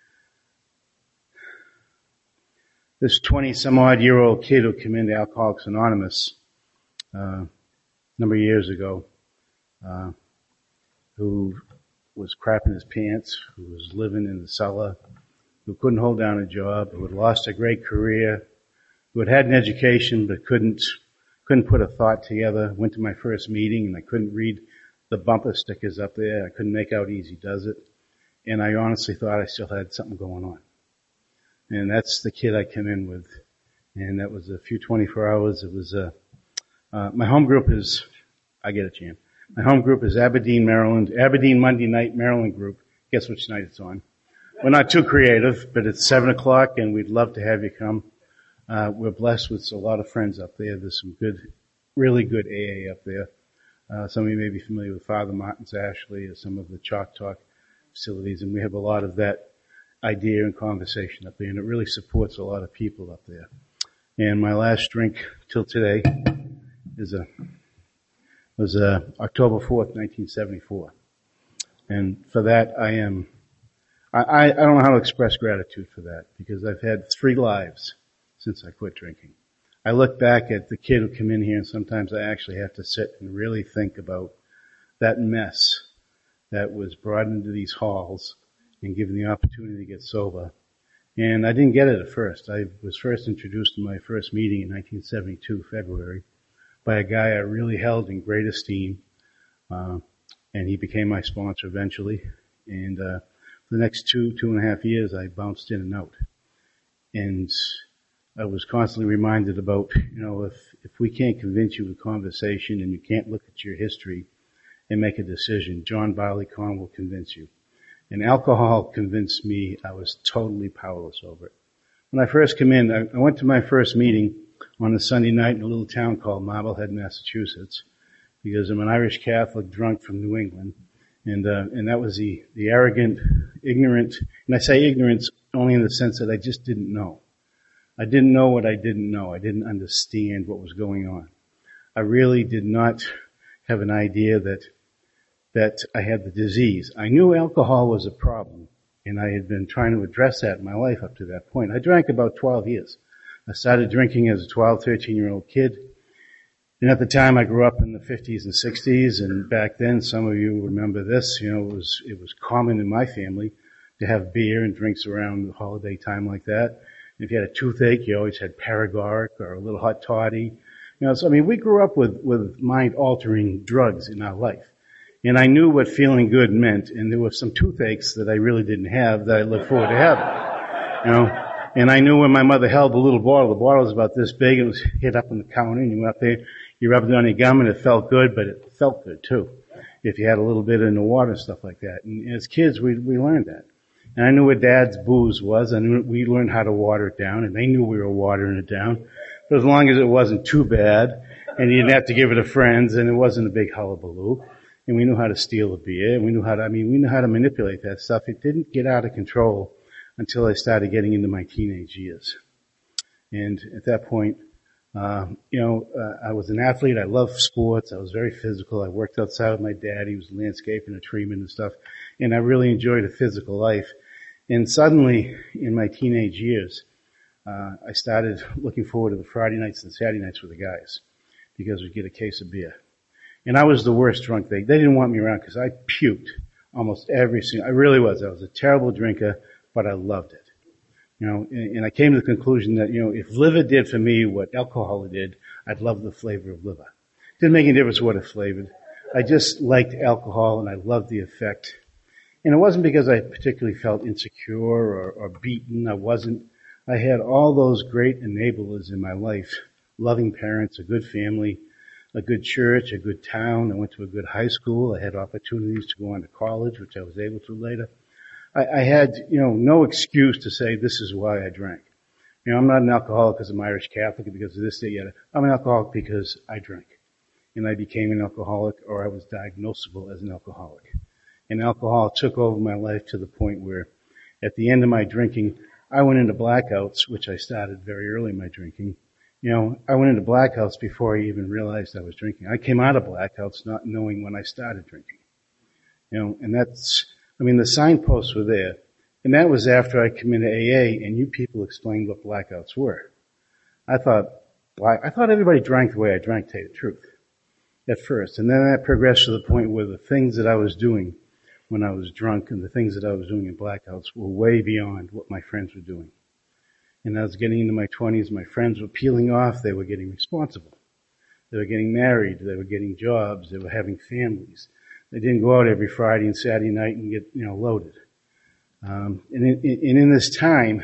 this twenty-some-odd-year-old kid who came into Alcoholics Anonymous uh, a number of years ago, uh, who was crapping his pants, who was living in the cellar, who couldn't hold down a job, who had lost a great career, who had had an education but couldn't couldn't put a thought together. Went to my first meeting and I couldn't read the bumper stickers up there. I couldn't make out Easy Does It. And I honestly thought I still had something going on. And that's the kid I came in with. And that was a few twenty-four hours. It was, uh, uh, my home group is, I get it, Jan. My home group is Aberdeen, Maryland. Aberdeen Monday night, Maryland group. Guess which night it's on. We're not too creative, but it's seven o'clock and we'd love to have you come. Uh, we're blessed with a lot of friends up there. There's some good, really good A A up there. Uh, some of you may be familiar with Father Martin's Ashley or some of the Chalk Talk facilities, and we have a lot of that idea and conversation up there, and it really supports a lot of people up there. And my last drink till today is a was uh, October fourth, nineteen seventy-four. And for that, I am, I, I, I don't know how to express gratitude for that, because I've had three lives since I quit drinking. I look back at the kid who came in here, and sometimes I actually have to sit and really think about that mess that was brought into these halls and given the opportunity to get sober. And I didn't get it at first. I was first introduced in my first meeting in nineteen seventy-two, February, by a guy I really held in great esteem, uh, and he became my sponsor eventually. And uh, for the next two, two and a half years, I bounced in and out. And I was constantly reminded about, you know, if, if we can't convince you with conversation and you can't look at your history and make a decision, John Barleycorn will convince you. And alcohol convinced me I was totally powerless over it. When I first came in, I, I went to my first meeting on a Sunday night in a little town called Marblehead, Massachusetts, because I'm an Irish Catholic drunk from New England. And, uh, and that was the, the arrogant, ignorant, and I say ignorance only in the sense that I just didn't know. I didn't know what I didn't know. I didn't understand what was going on. I really did not have an idea that that I had the disease. I knew alcohol was a problem, and I had been trying to address that in my life up to that point. I drank about twelve years. I started drinking as a twelve, thirteen-year-old kid. And at the time, I grew up in the fifties and sixties, and back then, some of you remember this, you know, it was, it was common in my family to have beer and drinks around the holiday time like that. If you had a toothache, you always had Paregoric or a little hot toddy. You know, so I mean, we grew up with, with mind-altering drugs in our life. And I knew what feeling good meant, and there were some toothaches that I really didn't have that I looked forward to having. You know, and I knew when my mother held the little bottle, the bottle was about this big, and it was hid up on the counter, and you went up there, You rubbed it on your gum and it felt good, but it felt good too. If you had a little bit in the water and stuff like that. And as kids, we, we learned that. And I knew what Dad's booze was, and we learned how to water it down, and they knew we were watering it down. But as long as it wasn't too bad, and you didn't have to give it to friends, and it wasn't a big hullabaloo, and we knew how to steal a beer, and we knew how to, I mean, we knew how to manipulate that stuff. It didn't get out of control until I started getting into my teenage years. And at that point, um, you know, uh, I was an athlete. I loved sports. I was very physical. I worked outside with my dad. He was landscaping and treatment and stuff. And I really enjoyed a physical life. And suddenly, in my teenage years, uh, I started looking forward to the Friday nights and Saturday nights with the guys because we'd get a case of beer. And I was the worst drunk. They, they didn't want me around because I puked almost every single, I really was. I was a terrible drinker, but I loved it. You know, and, and I came to the conclusion that, you know, if liver did for me what alcohol did, I'd love the flavor of liver. Didn't make any difference what it flavored. I just liked alcohol and I loved the effect. And it wasn't because I particularly felt insecure or, or beaten. I wasn't. I had all those great enablers in my life. Loving parents, a good family, a good church, a good town. I went to a good high school. I had opportunities to go on to college, which I was able to later. I, I had, you know, no excuse to say this is why I drank. You know, I'm not an alcoholic because I'm Irish Catholic, because of this, that, yet. I'm an alcoholic because I drank. And I became an alcoholic, or I was diagnosable as an alcoholic. And alcohol took over my life to the point where at the end of my drinking, I went into blackouts, which I started very early in my drinking. You know, I went into blackouts before I even realized I was drinking. I came out of blackouts not knowing when I started drinking. You know, and that's, I mean, the signposts were there. And that was after I came into A A and you people explained what blackouts were. I thought, black, I thought everybody drank the way I drank, to tell you the truth, at first. And then that progressed to the point where the things that I was doing when I was drunk and the things that I was doing in blackouts were way beyond what my friends were doing. And I was getting into my twenties, my friends were peeling off, they were getting responsible. They were getting married, they were getting jobs, they were having families. They didn't go out every Friday and Saturday night and get, you know, loaded. Um, and, in, in, in this time,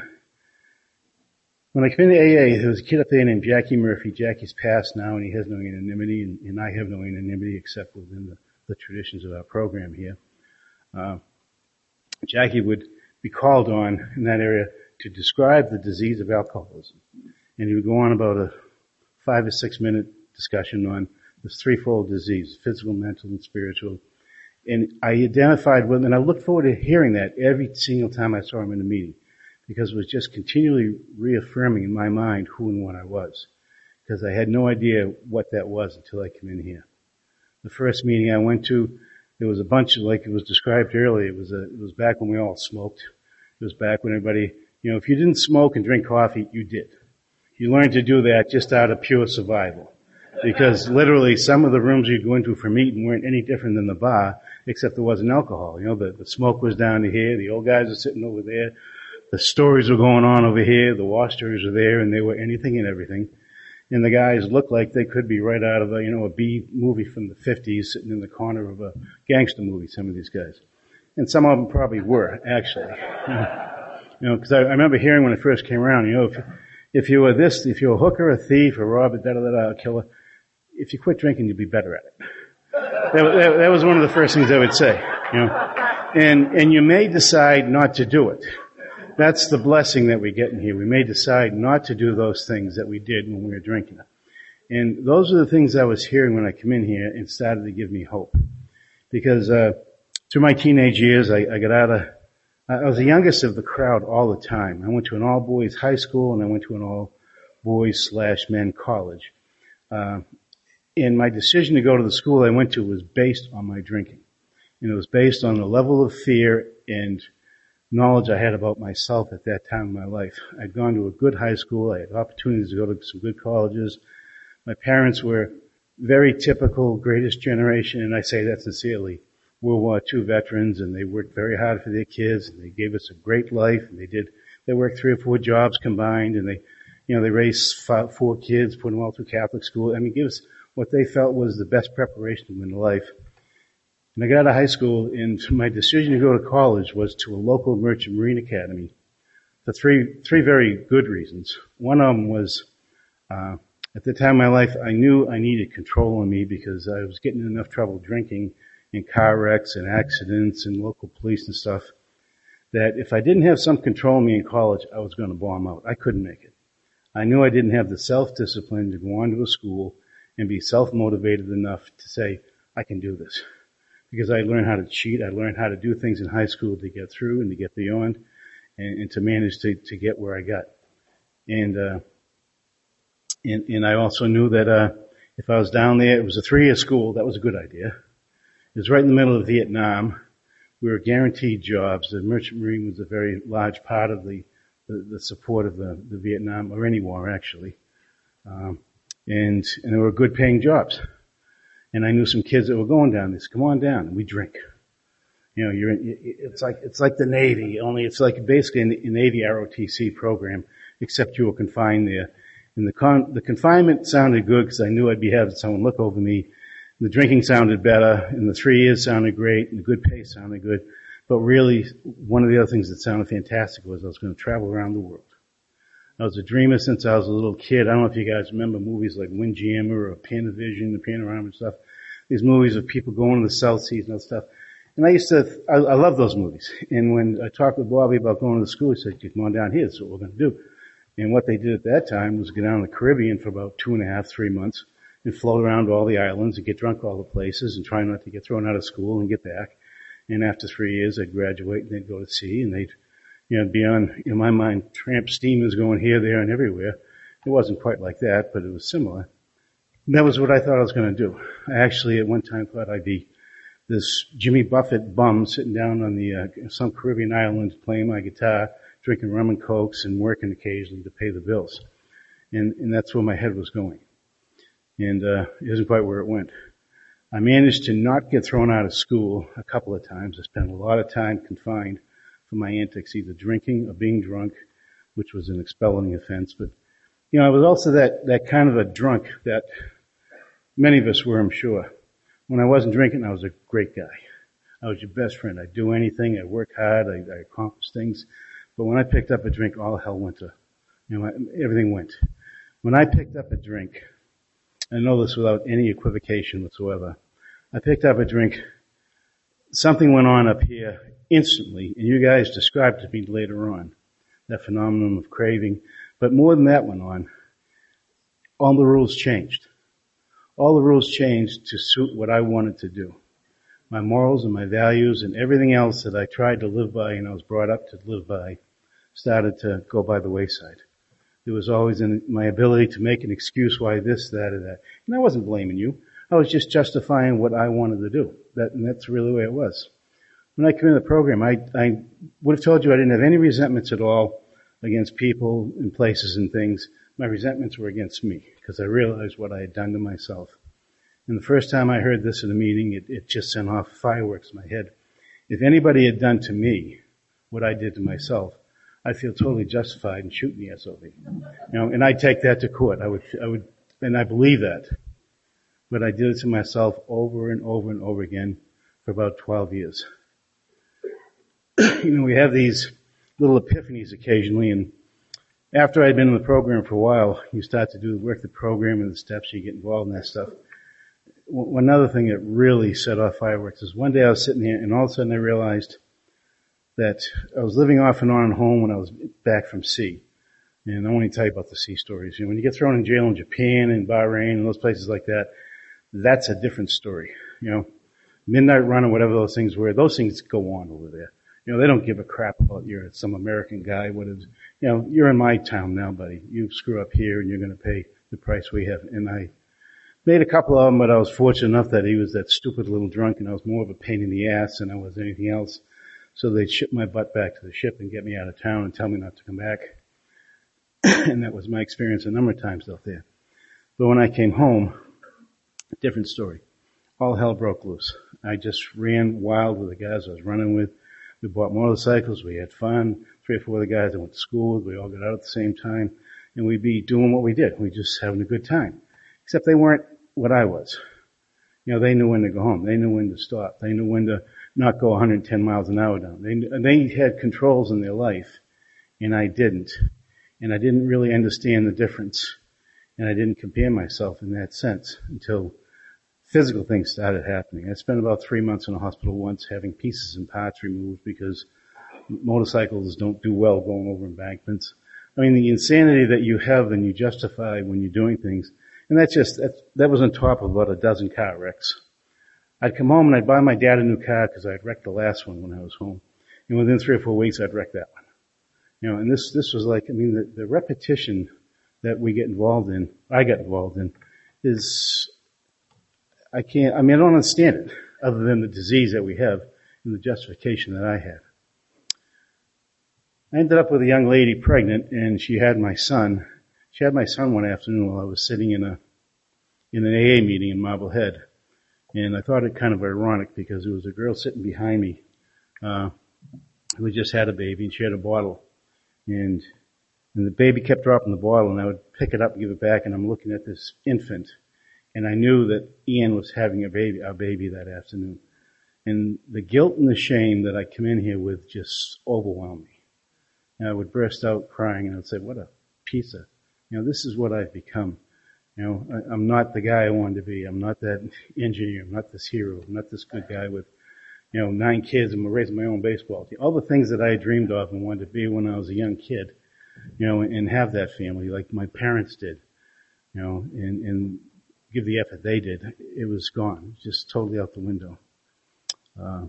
when I came into A A, there was a kid up there named Jackie Murphy. Jackie's passed now and he has no anonymity, and, and I have no anonymity except within the, the traditions of our program here. Uh, Jackie would be called on in that area to describe the disease of alcoholism. And he would go on about a five or six minute discussion on this threefold disease, physical, mental, and spiritual. And I identified with, and I looked forward to hearing that every single time I saw him in a meeting, because it was just continually reaffirming in my mind who and what I was. Because I had no idea what that was until I came in here. The first meeting I went to, there was a bunch of, like it was described earlier, it was a, it was back when we all smoked. It was back when everybody, you know, if you didn't smoke and drink coffee, you did. You learned to do that just out of pure survival. Because literally some of the rooms you'd go into for meeting weren't any different than the bar, except there wasn't alcohol. You know, the, the smoke was down to here, the old guys were sitting over there, the stories were going on over here, the war stories were there, and they were anything and everything. And the guys looked like they could be right out of a, you know, a B movie from the fifties, sitting in the corner of a gangster movie, some of these guys. And some of them probably were, actually. You know, because I, I remember hearing when I first came around, you know, if, if you were this, if you were a hooker, a thief, a robber, da da da da, a killer, if you quit drinking, you'd be better at it. That, that, that was one of the first things I would say, you know. And, and you may decide not to do it. That's the blessing that we get in here. We may decide not to do those things that we did when we were drinking. And those are the things I was hearing when I came in here and started to give me hope. Because, uh, through my teenage years, I, I got out of, I was the youngest of the crowd all the time. I went to an all-boys high school and I went to an all-boys slash men college. Uh, and my decision to go to the school I went to was based on my drinking. And it was based on the level of fear and knowledge I had about myself at that time in my life. I'd gone to a good high school. I had opportunities to go to some good colleges. My parents were very typical greatest generation, and I say that sincerely, World War Two veterans, and they worked very hard for their kids, and they gave us a great life, and they did, they worked three or four jobs combined, and they, you know, they raised five, four kids, put them all through Catholic school. I mean, give us what they felt was the best preparation in life. And I got out of high school, and my decision to go to college was to a local merchant marine academy for three, three very good reasons. One of them was, uh, At the time of my life, I knew I needed control on me because I was getting in enough trouble drinking in car wrecks and accidents and local police and stuff that if I didn't have some control on me in college, I was going to bomb out. I couldn't make it. I knew I didn't have the self-discipline to go on to a school and be self-motivated enough to say, I can do this. Because I learned how to cheat. I learned how to do things in high school to get through and to get beyond and, and to manage to, to get where I got. And, uh, and, and I also knew that, uh, if I was down there, it was a three-year school. That was a good idea. It was right in the middle of Vietnam. We were guaranteed jobs. The Merchant Marine was a very large part of the, the, the support of the, the Vietnam, or any war actually. Um, and, and there were good paying jobs. And I knew some kids that were going down there. Said, come on down, and we drink. You know, you're in, it's like, it's like the Navy, only it's like basically a Navy R O T C program, except you were confined there. And the con, the confinement sounded good because I knew I'd be having someone look over me. The drinking sounded better, and the three years sounded great, and the good pay sounded good. But really, one of the other things that sounded fantastic was I was going to travel around the world. I was a dreamer since I was a little kid. I don't know if you guys remember movies like Windjammer or Panavision, the Panorama and stuff. These movies of people going to the South Seas and all stuff. And I used to, I, I love those movies. And when I talked with Bobby about going to the school, he said, come on down here, that's what we're going to do. And what they did at that time was go down to the Caribbean for about two and a half, three months and float around all the islands and get drunk all the places and try not to get thrown out of school and get back. And after three years, they'd graduate and they'd go to sea and they'd, you know, be on, in my mind, tramp steamers going here, there, and everywhere. It wasn't quite like that, but it was similar. And that was what I thought I was going to do. I actually at one time thought I'd be this Jimmy Buffett bum sitting down on the, uh, some Caribbean island playing my guitar, drinking rum and cokes and working occasionally to pay the bills. And, and that's where my head was going. And, uh, it isn't quite where it went. I managed to not get thrown out of school a couple of times. I spent a lot of time confined for my antics, either drinking or being drunk, which was an expelling offense. But, you know, I was also that, that kind of a drunk that many of us were, I'm sure. When I wasn't drinking, I was a great guy. I was your best friend. I'd do anything. I'd work hard. I, I accomplished things. But when I picked up a drink, all hell went to, you know, everything went. When I picked up a drink, I know this without any equivocation whatsoever, I picked up a drink, something went on up here instantly, and you guys described it to me later on, that phenomenon of craving. But more than that went on, all the rules changed. All the rules changed to suit what I wanted to do. My morals and my values and everything else that I tried to live by and I was brought up to live by started to go by the wayside. There was always in my ability to make an excuse why this, that, or that. And I wasn't blaming you. I was just justifying what I wanted to do. That, and that's really the way it was. When I came into the program, I, I would have told you I didn't have any resentments at all against people and places and things. My resentments were against me because I realized what I had done to myself. And the first time I heard this in a meeting, it, it just sent off fireworks in my head. If anybody had done to me what I did to myself, I'd feel totally justified in shooting the S O B. You know, and I'd take that to court. I would, I would, and I believe that. But I did it to myself over and over and over again for about twelve years. You know, we have these little epiphanies occasionally, and after I'd been in the program for a while, you start to do work the program and the steps, you get involved in that stuff. One other thing that really set off fireworks is one day I was sitting here and all of a sudden I realized that I was living off and on at home when I was back from sea. And I want to tell you about the sea stories. You know, when you get thrown in jail in Japan and Bahrain and those places like that, that's a different story. You know, Midnight Run or whatever those things were, those things go on over there. You know, they don't give a crap about you're some American guy. What is, you know, you're in my town now, buddy. You screw up here and you're going to pay the price we have. And I made a couple of them, but I was fortunate enough that he was that stupid little drunk and I was more of a pain in the ass than I was anything else. So they'd ship my butt back to the ship and get me out of town and tell me not to come back. And that was my experience a number of times out there. But when I came home, different story. All hell broke loose. I just ran wild with the guys I was running with. We bought motorcycles. We had fun. Three or four of the guys I went to school with, we all got out at the same time. And we'd be doing what we did. We just having a good time. Except they weren't what I was. You know, they knew when to go home. They knew when to stop. They knew when to not go one hundred ten miles an hour down. They, they had controls in their life, and I didn't. And I didn't really understand the difference And I didn't compare myself in that sense until physical things started happening. I spent about three months in a hospital once having pieces and parts removed because motorcycles don't do well going over embankments. I mean, the insanity that you have and you justify when you're doing things, and that's just, that, that was on top of about a dozen car wrecks. I'd come home and I'd buy my dad a new car because I'd wrecked the last one when I was home. And within three or four weeks I'd wreck that one. You know, and this, this was like, I mean, the, the repetition that we get involved in, I got involved in, is, I can't, I mean, I don't understand it other than the disease that we have and the justification that I had. I ended up with a young lady pregnant, and she had my son. She had my son one afternoon while I was sitting in a, in an A A meeting in Marblehead. And I thought it kind of ironic because there was a girl sitting behind me, uh, who had just had a baby, and she had a bottle. And, and the baby kept dropping the bottle, and I would pick it up and give it back, and I'm looking at this infant. And I knew that Ian was having a baby, our baby that afternoon. And the guilt and the shame that I come in here with just overwhelmed me. And I would burst out crying, and I'd say, what a piece of, you know, this is what I've become. You know, I, I'm not the guy I wanted to be. I'm not that engineer. I'm not this hero. I'm not this good guy with, you know, nine kids and raising my own baseball team. All the things that I dreamed of and wanted to be when I was a young kid, you know, and, and have that family like my parents did, you know, and, and give the effort they did. It was gone. Just totally out the window. Uh,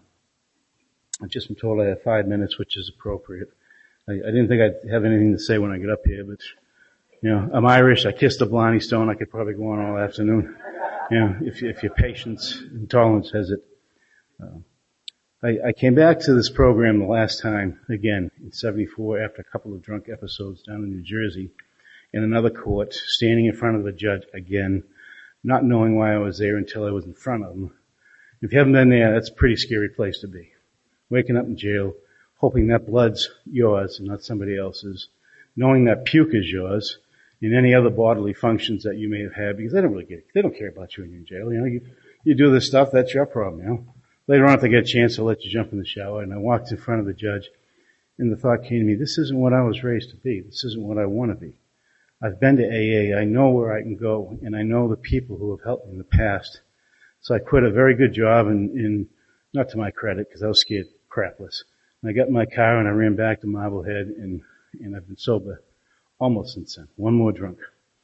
I've just been told I have five minutes, which is appropriate. I, I didn't think I'd have anything to say when I get up here, but, you know, I'm Irish. I kissed a Blarney Stone. I could probably go on all afternoon. You know, if, if your patience and tolerance has it. Uh, I, I came back to this program the last time, again, in seventy-four, after a couple of drunk episodes down in New Jersey, in another court, standing in front of the judge again, not knowing why I was there until I was in front of him. If you haven't been there, that's a pretty scary place to be. Waking up in jail, hoping that blood's yours and not somebody else's, knowing that puke is yours, and any other bodily functions that you may have had, because they don't really get it. They don't care about you when you're in jail. You know, you, you do this stuff, that's your problem, you know. Later on, if they get a chance, they'll let you jump in the shower. And I walked in front of the judge, and the thought came to me, this isn't what I was raised to be. This isn't what I want to be. I've been to A A. I know where I can go, and I know the people who have helped me in the past. So I quit a very good job, and, and not to my credit, because I was scared crapless. And I got in my car, and I ran back to Marblehead, and, and I've been sober almost since then. One more drunk.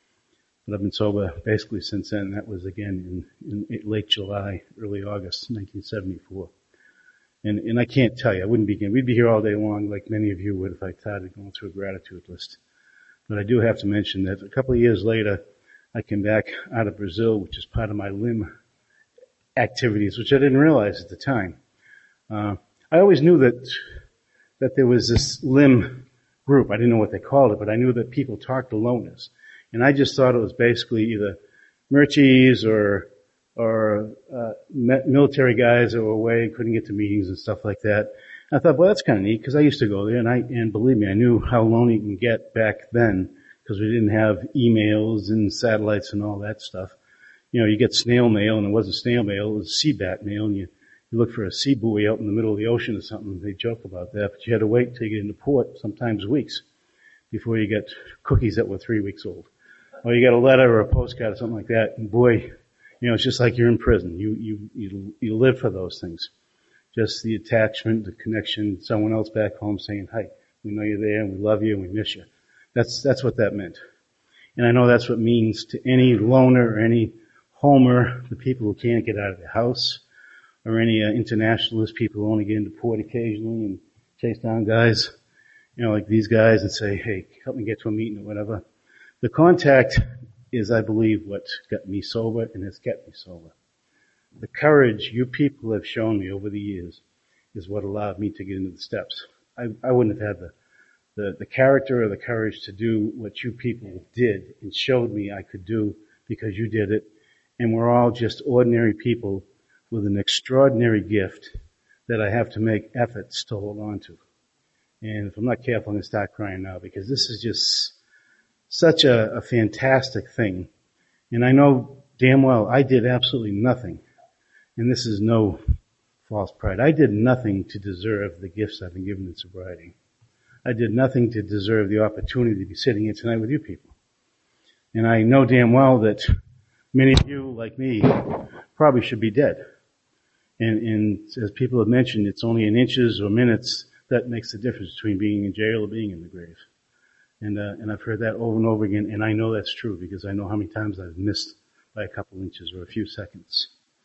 But I've been sober basically since then. That was again in, in late July, early August, nineteen seventy-four. And, and I can't tell you, I wouldn't begin. We'd be here all day long like many of you would if I started going through a gratitude list. But I do have to mention that a couple of years later, I came back out of Brazil, which is part of my limb activities, which I didn't realize at the time. Uh, I always knew that, that there was this limb group. I didn't know what they called it, but I knew that people talked to loners. And I just thought it was basically either Murchies or, or, uh, military guys that were away, couldn't get to meetings and stuff like that. I thought, well, that's kind of neat, because I used to go there, and I, and believe me, I knew how lonely you can get back then, because we didn't have emails and satellites and all that stuff. You know, you get snail mail, and it wasn't snail mail, it was sea bat mail, and you, you look for a sea buoy out in the middle of the ocean or something. They joke about that, but you had to wait till you get into port, sometimes weeks, before you get cookies that were three weeks old. Or you get a letter or a postcard or something like that, and boy, you know, it's just like you're in prison. You, you, you, you live for those things. Just the attachment, the connection, someone else back home saying, hi, we know you're there and we love you and we miss you. That's, that's what that meant. And I know that's what it means to any loner or any homer, the people who can't get out of their house, or any uh, internationalist people who only get into port occasionally and chase down guys, you know, like these guys and say, hey, help me get to a meeting or whatever. The contact is, I believe, what got me sober and has kept me sober. The courage you people have shown me over the years is what allowed me to get into the steps. I, I wouldn't have had the, the, the character or the courage to do what you people did and showed me I could do because you did it. And we're all just ordinary people with an extraordinary gift that I have to make efforts to hold on to. And if I'm not careful, I'm going to start crying now, because this is just such a, a fantastic thing. And I know damn well I did absolutely nothing. And this is no false pride. I did nothing to deserve the gifts I've been given in sobriety. I did nothing to deserve the opportunity to be sitting here tonight with you people. And I know damn well that many of you, like me, probably should be dead. And, and as people have mentioned, it's only in inches or minutes that makes the difference between being in jail or being in the grave. And, uh, and I've heard that over and over again, and I know that's true because I know how many times I've missed by a couple inches or a few seconds.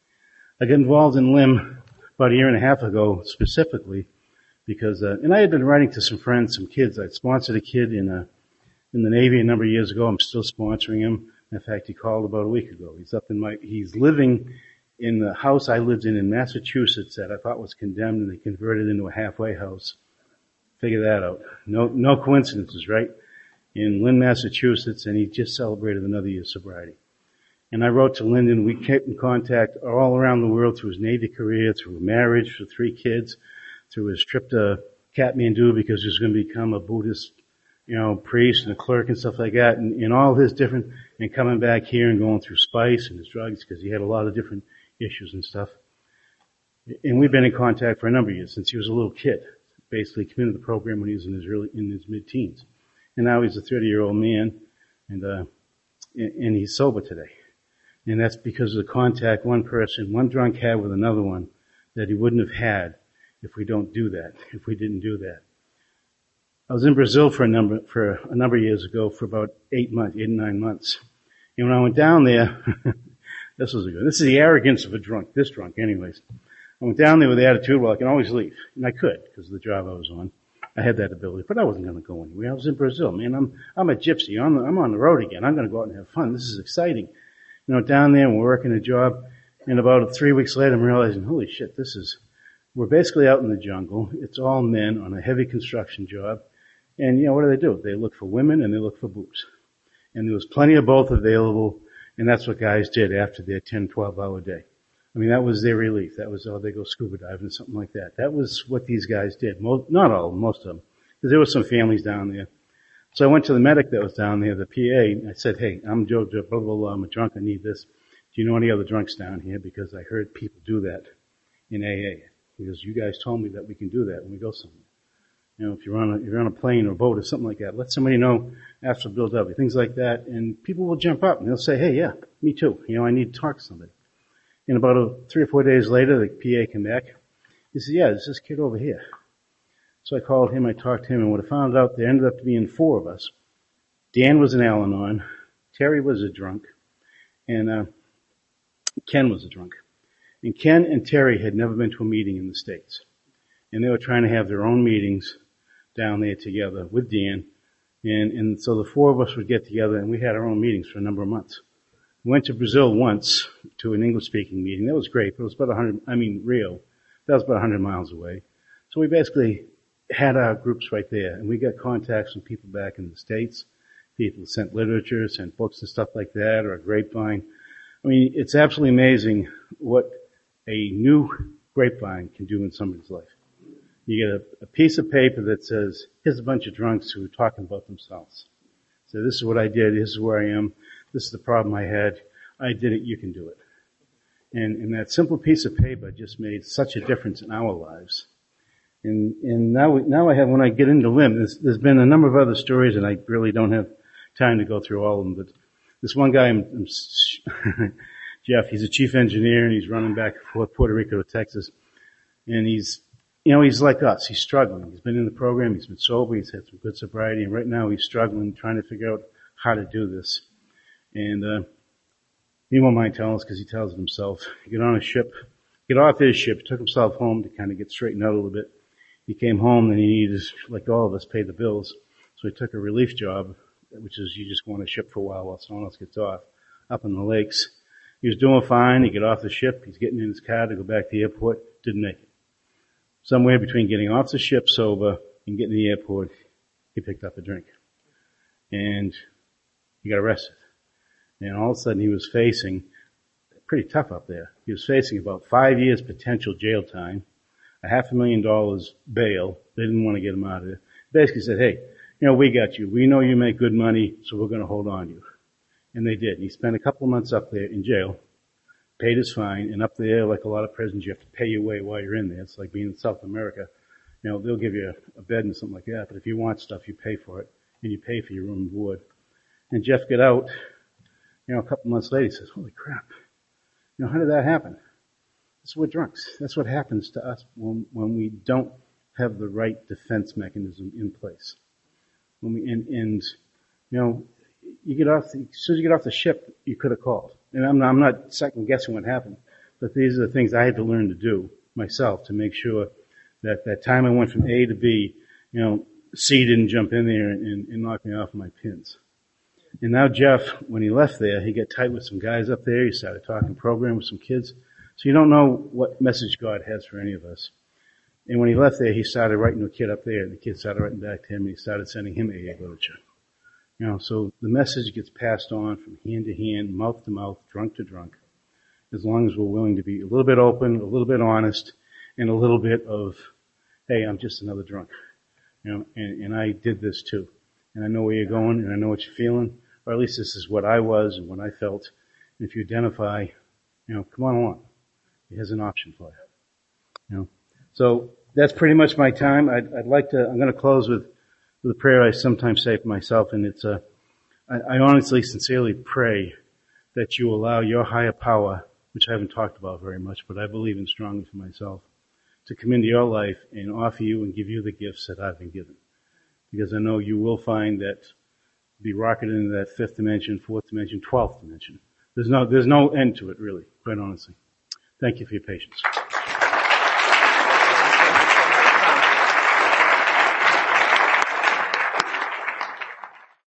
I got involved in L I M about a year and a half ago specifically because, uh, and I had been writing to some friends, some kids. I'd sponsored a kid in a, in the Navy a number of years ago. I'm still sponsoring him. In fact, he called about a week ago. He's up in my, he's living in the house I lived in in Massachusetts that I thought was condemned and they converted into a halfway house. Figure that out. No, no coincidences, right? In Lynn, Massachusetts, and he just celebrated another year of sobriety. And I wrote to Lyndon. We kept in contact all around the world through his Navy career, through marriage, through three kids, through his trip to Kathmandu because he was going to become a Buddhist, you know, priest and a clerk and stuff like that, and, and all his different, and coming back here and going through spice and his drugs because he had a lot of different issues and stuff. And we've been in contact for a number of years since he was a little kid. Basically came into the program when he was in his early, in his mid-teens. And now he's a thirty-year-old man, and, uh, and he's sober today. And that's because of the contact one person, one drunk had with another one that he wouldn't have had if we don't do that, if we didn't do that. I was in Brazil for a number, for a number of years ago for about eight months, eight or nine months. And when I went down there, this was a good, this is the arrogance of a drunk, this drunk anyways. I went down there with the attitude, well, I can always leave. And I could, because of the job I was on. I had that ability, but I wasn't going to go anywhere. I was in Brazil, man. I'm, I'm a gypsy. I'm, I'm on the road again. I'm going to go out and have fun. This is exciting. You know, down there, we're working a job, and about three weeks later, I'm realizing, holy shit, this is, we're basically out in the jungle. It's all men on a heavy construction job. And, you know, what do they do? They look for women and they look for booze. And there was plenty of both available, and that's what guys did after their ten, twelve hour day. I mean, that was their relief. That was, oh, they go scuba diving or something like that. That was what these guys did. Most, not all, most of them. Because there were some families down there. So I went to the medic that was down there, the P A, and I said, hey, I'm Joe, blah, blah, blah, I'm a drunk, I need this. Do you know any other drunks down here? Because I heard people do that in A A. He goes, you guys told me that we can do that when we go somewhere. You know, if you're on a, if you're on a plane or a boat or something like that, let somebody know after build up, things like that, and people will jump up and they'll say, hey, yeah, me too. You know, I need to talk to somebody. And about a, three or four days later, the P A came back. He said, yeah, there's this kid over here. So I called him, I talked to him, and what I found out, there ended up being four of us. Dan was an Al-Anon, Terry was a drunk, and uh, Ken was a drunk. And Ken and Terry had never been to a meeting in the States. And they were trying to have their own meetings down there together with Dan. And, and so the four of us would get together, and we had our own meetings for a number of months. We went to Brazil once to an English-speaking meeting. That was great, but it was about one hundred, I mean, Rio. That was about one hundred miles away. So we basically had our groups right there, and we got contacts from people back in the States. People sent literature, sent books and stuff like that, or a grapevine. I mean, it's absolutely amazing what a new grapevine can do in somebody's life. You get a, a piece of paper that says, here's a bunch of drunks who are talking about themselves. So this is what I did, this is where I am, this is the problem I had, I did it, you can do it. And, and that simple piece of paper just made such a difference in our lives. And, and now, now I have, when I get into L I M, there's, there's been a number of other stories, and I really don't have time to go through all of them, but this one guy, I'm, I'm, Jeff, he's a chief engineer, and he's running back and forth Puerto Rico to Texas. And he's, you know, he's like us. He's struggling. He's been in the program. He's been sober. He's had some good sobriety. And right now he's struggling, trying to figure out how to do this. And, uh, he won't mind telling us because he tells it himself. He got on a ship, get off his ship, took himself home to kind of get straightened out a little bit. He came home and he needed, like all of us, pay the bills. So he took a relief job, which is you just go on a ship for a while while someone else gets off, up in the lakes. He was doing fine. He get off the ship. He's getting in his car to go back to the airport. Didn't make it. Somewhere between getting off the ship sober and getting to the airport, he picked up a drink. And he got arrested. And all of a sudden he was facing, pretty tough up there, he was facing about five years potential jail time, a half a million dollars bail. They didn't want to get him out of there. Basically said, hey, you know, we got you. We know you make good money, so we're going to hold on to you. And they did. He spent a couple of months up there in jail, paid his fine, and up there, like a lot of prisons, you have to pay your way while you're in there. It's like being in South America. You know, they'll give you a, a bed and something like that, but if you want stuff, you pay for it, and you pay for your room and board. And Jeff got out You know, a couple months later, he says, holy crap. You know, how did that happen? That's what drunks. That's what happens to us when, when we don't have the right defense mechanism in place. When we, and, and, you know, you get off the, as soon as you get off the ship, you could have called. And I'm not, I'm not second guessing what happened, but these are the things I had to learn to do myself to make sure that that time I went from A to B, you know, C didn't jump in there and, and knock me off my pins. And now Jeff, when he left there, he got tight with some guys up there. He started talking program with some kids. So you don't know what message God has for any of us. And when he left there, he started writing to a kid up there, and the kid started writing back to him, and he started sending him A A literature. You know, so the message gets passed on from hand to hand, mouth to mouth, drunk to drunk, as long as we're willing to be a little bit open, a little bit honest, and a little bit of, hey, I'm just another drunk. You know, and, and I did this too. And I know where you're going, and I know what you're feeling, or at least this is what I was and what I felt. And if you identify, you know, come on along. He has an option for you. You know, so that's pretty much my time. I'd, I'd like to, I'm going to close with, with a prayer I sometimes say for myself, and it's a, I, I honestly, sincerely pray that you allow your higher power, which I haven't talked about very much, but I believe in strongly for myself, to come into your life and offer you and give you the gifts that I've been given. Because I know you will find that be rocketed into that fifth dimension, fourth dimension, twelfth dimension. There's no, there's no end to it really, quite honestly. Thank you for your patience.